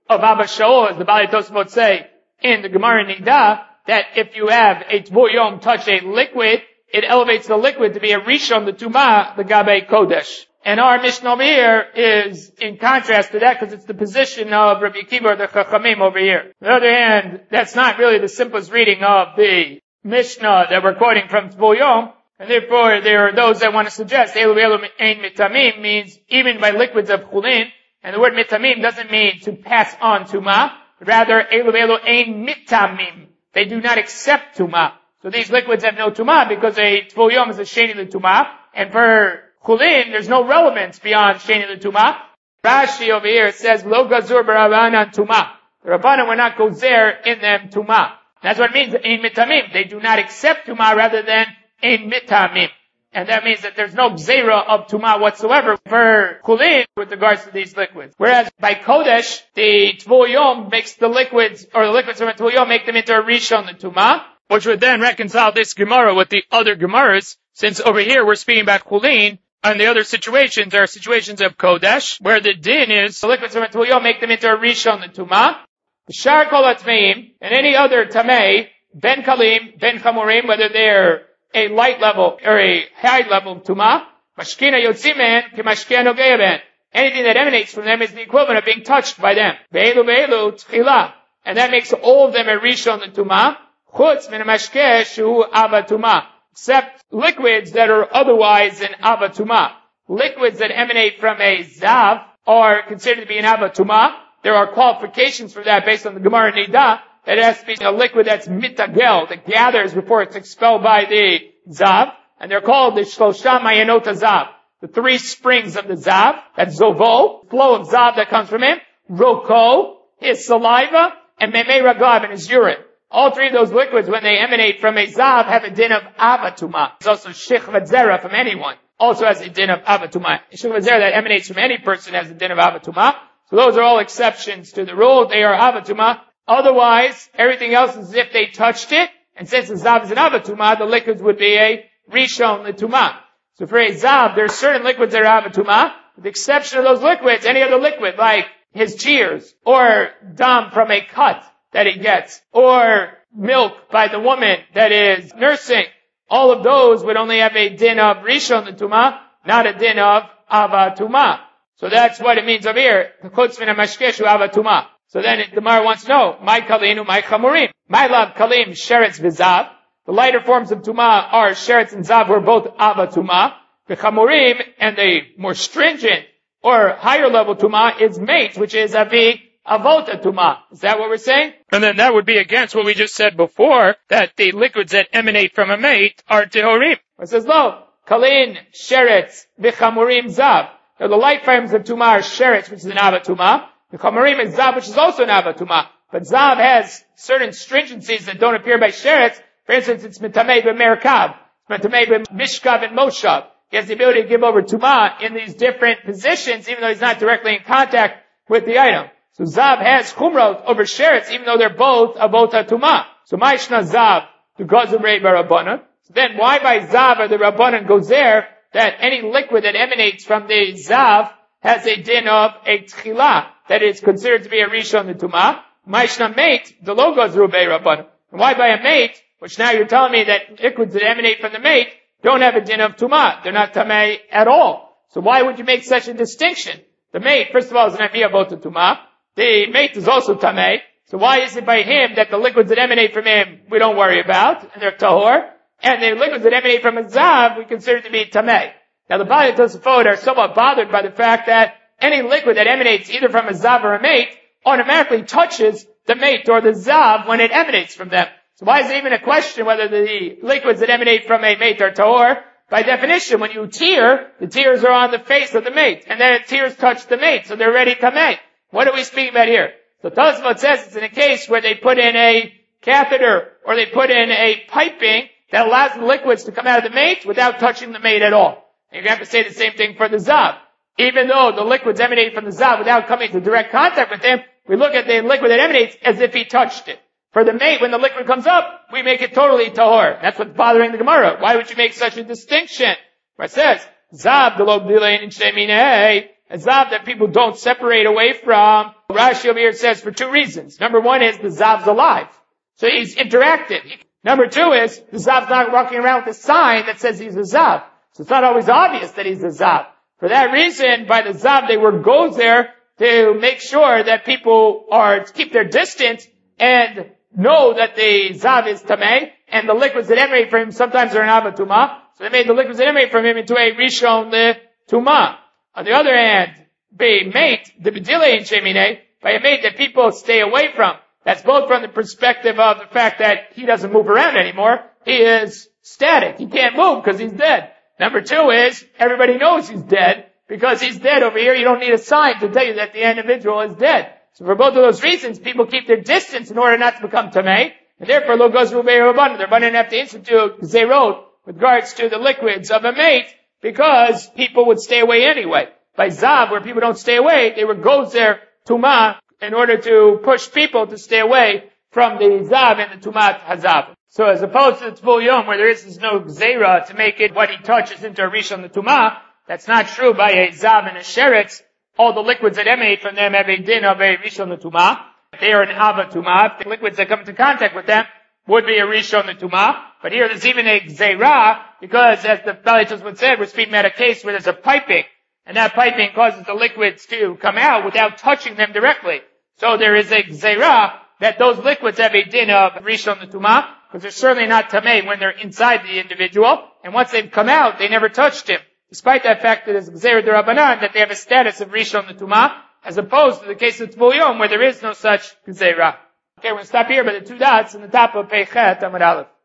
of Abba Shaul, as the Baalei Tosafot say in the Gemara Nida, that if you have a Tvul Yom touch a liquid, it elevates the liquid to be a Rishon, the Tumah, the Gabe Kodesh. And our Mishnah over here is in contrast to that because it's the position of Rabbi Akiva or the Chachamim over here. On the other hand, that's not really the simplest reading of the Mishnah that we're quoting from Tvul Yom, and therefore there are those that want to suggest Elu Elu Ein Mitamim means even by liquids of Chulin, and the word Mitamim doesn't mean to pass on Tumah, rather Elu Elu Ein Mitamim. They do not accept Tumah. So these liquids have no Tumah because a Tvul Yom is a Sheni L'Tumah, and for Chulin, there's no relevance beyond Sheni L'Tumah. Rashi over here says, Lo Gazur B'Rabbanan Tumah. The Rabbanan will not go there in them Tumah. That's what it means, Ein Mitamim. They do not accept Tumah rather than Ein Mitamim. And that means that there's no Gzeira of Tumah whatsoever for Chulin with regards to these liquids. Whereas by Kodesh, the Tvul Yom makes the liquids, or the liquids from a Tvul Yom make them into a Rishon, the Tumah, which would then reconcile this Gemara with the other Gemaras, since over here we're speaking about Chulin, and the other situations are situations of Kodesh, where the din is the liquids from a Tvul Yom make them into a Rishon, the Tumah. The Shar Kol HaTmeim, and any other Tamei, Ben Kalim, Ben Chamurim, whether they're a light level or a high level of Tumah, Mashkina Yotzimen, Kemashkia Nogea Ben. Anything that emanates from them is the equivalent of being touched by them. Ve'elu ve'elu Tchila. And that makes all of them a Rishon, the Tumah. Chutz min Mashkeh Shu Ava Tumah. Except liquids that are otherwise an Ava Tumah. Liquids that emanate from a Zav are considered to be an Ava Tumah. There are qualifications for that based on the Gemara Nida, that it has to be a liquid that's mitagel, that gathers before it's expelled by the Zav, and they're called the Shlosha Mayanot Zav, the 3 springs of the Zav. That's Zovo, flow of Zav that comes from him, Roko, his saliva, and Memei Ragav, and his urine. All 3 of those liquids, when they emanate from a Zav, have a din of Avatuma. It's also Shechvat Zera from anyone, also has a din of Avatuma. Shechvat Zera that emanates from any person has a din of Avatuma. So those are all exceptions to the rule. They are Avatuma. Otherwise, everything else is as if they touched it. And since the Zav is an Avatuma, the liquids would be a Rishon L'Tumah. So for a Zav, there are certain liquids that are Avatuma. With the exception of those liquids, any other liquid, like his tears, or dam from a cut that he gets, or milk by the woman that is nursing, all of those would only have a din of Rishon L'Tumah, not a din of Avatuma. So that's what it means over here. So then the Gemara wants to know, my kalinu, my chamurim. My love, kalim, sheretz, v'zav. The lighter forms of tumah are sheretz and zav, who are both ava tumah. The chamurim, and the more stringent or higher level tumah is mate, which is avi avota tumah. Is that what we're saying? And then that would be against what we just said before, that the liquids that emanate from a mate are tehorim. It says, lo, kalin, sheretz, v'chamurim, zav. Now the light forms of Tumah are Sheretz, which is an Ava Tumah. The Chamurim is Zav, which is also an Ava Tumah. But Zav has certain stringencies that don't appear by Sheretz. For instance, it's Mitamei b'Merkav. It's Mitamei b'Mishkav and Moshav. He has the ability to give over Tumah in these different positions, even though he's not directly in contact with the item. So Zav has Chumrot over Sheretz, even though they're both Avota Tumah. So Ma'ishna Zav, the Gozurei B'Rabbanan. So then why by Zav or the Rabbanan goes there, that any liquid that emanates from the Zav has a din of a Tchila, that is considered to be a Rishon L'Tumah. Ma'ishna mate, the logos Rubei Rabbanan. And why by a mate, which now you're telling me that liquids that emanate from the mate don't have a din of Tumah. They're not Tamei at all. So why would you make such a distinction? The mate, first of all, is an Aviyah Bota Tumah. The mate is also Tamei. So why is it by him that the liquids that emanate from him we don't worry about, and they're Tahor? And the liquids that emanate from a Zav, we consider to be Tamei. Now the Baalei Tosafot are somewhat bothered by the fact that any liquid that emanates either from a Zav or a mate automatically touches the mate or the Zav when it emanates from them. So why is it even a question whether the liquids that emanate from a mate are Tahor? By definition, when you tear, the tears are on the face of the mate, and then the tears touch the mate, so they're already Tamei. What are we speaking about here? So Tosafot says it's in a case where they put in a catheter or they put in a piping that allows the liquids to come out of the mate without touching the mate at all. And you have to say the same thing for the Zav. Even though the liquids emanate from the Zav without coming into direct contact with him, we look at the liquid that emanates as if he touched it. For the mate, when the liquid comes up, we make it totally tahor. That's what's bothering the Gemara. Why would you make such a distinction? Where it says, Zav, the lo b'dilein in sheminei, a Zav that people don't separate away from, Rashi over here says for two reasons. Number one is the Zav's alive. So he's interactive. Number two is the Zav's not walking around with a sign that says he's a Zav. So it's not always obvious that he's a Zav. For that reason, by the Zav, they were goes there to make sure that people keep their distance and know that the Zav is Tameh, and the liquids that emanate from him sometimes are an Ava Tumah. So they made the liquids that emanate from him into a Rishon Tumah. On the other hand, by a mate that people stay away from. That's both from the perspective of the fact that he doesn't move around anymore. He is static. He can't move because he's dead. Number two is, everybody knows he's dead. Because he's dead over here, you don't need a sign to tell you that the individual is dead. So for both of those reasons, people keep their distance in order not to become tamei. And therefore, lo gozru be'rabbanan. The rabbanan have to institute zerot with regards to the liquids of a mate because people would stay away anyway. By Zav, where people don't stay away, they would go there Tumah in order to push people to stay away from the Zav and the Tumat Hazav. So as opposed to the Tzvul Yom, where there is no Gzeira to make it what he touches into a Rishon the Tumah, that's not true by a Zav and a Sheretz. All the liquids that emanate from them have a din of a Rishon the Tumah. They are an Ava Tumah. The liquids that come into contact with them would be a Rishon the Tumah. But here there's even a Gzeira, because as the Balitos would say, we're speaking about a case where there's a piping. And that piping causes the liquids to come out without touching them directly. So there is a gzeira that those liquids have a din of Rishon the Tumah, because they're certainly not tamei when they're inside the individual. And once they've come out, they never touched him. Despite that fact that it's gzeira d'Rabbanan, that they have a status of Rishon the Tumah, as opposed to the case of Tzvul Yom, where there is no such gzeira. Okay, we're going to stop here by the two dots in the top of Peichet Amud Aleph.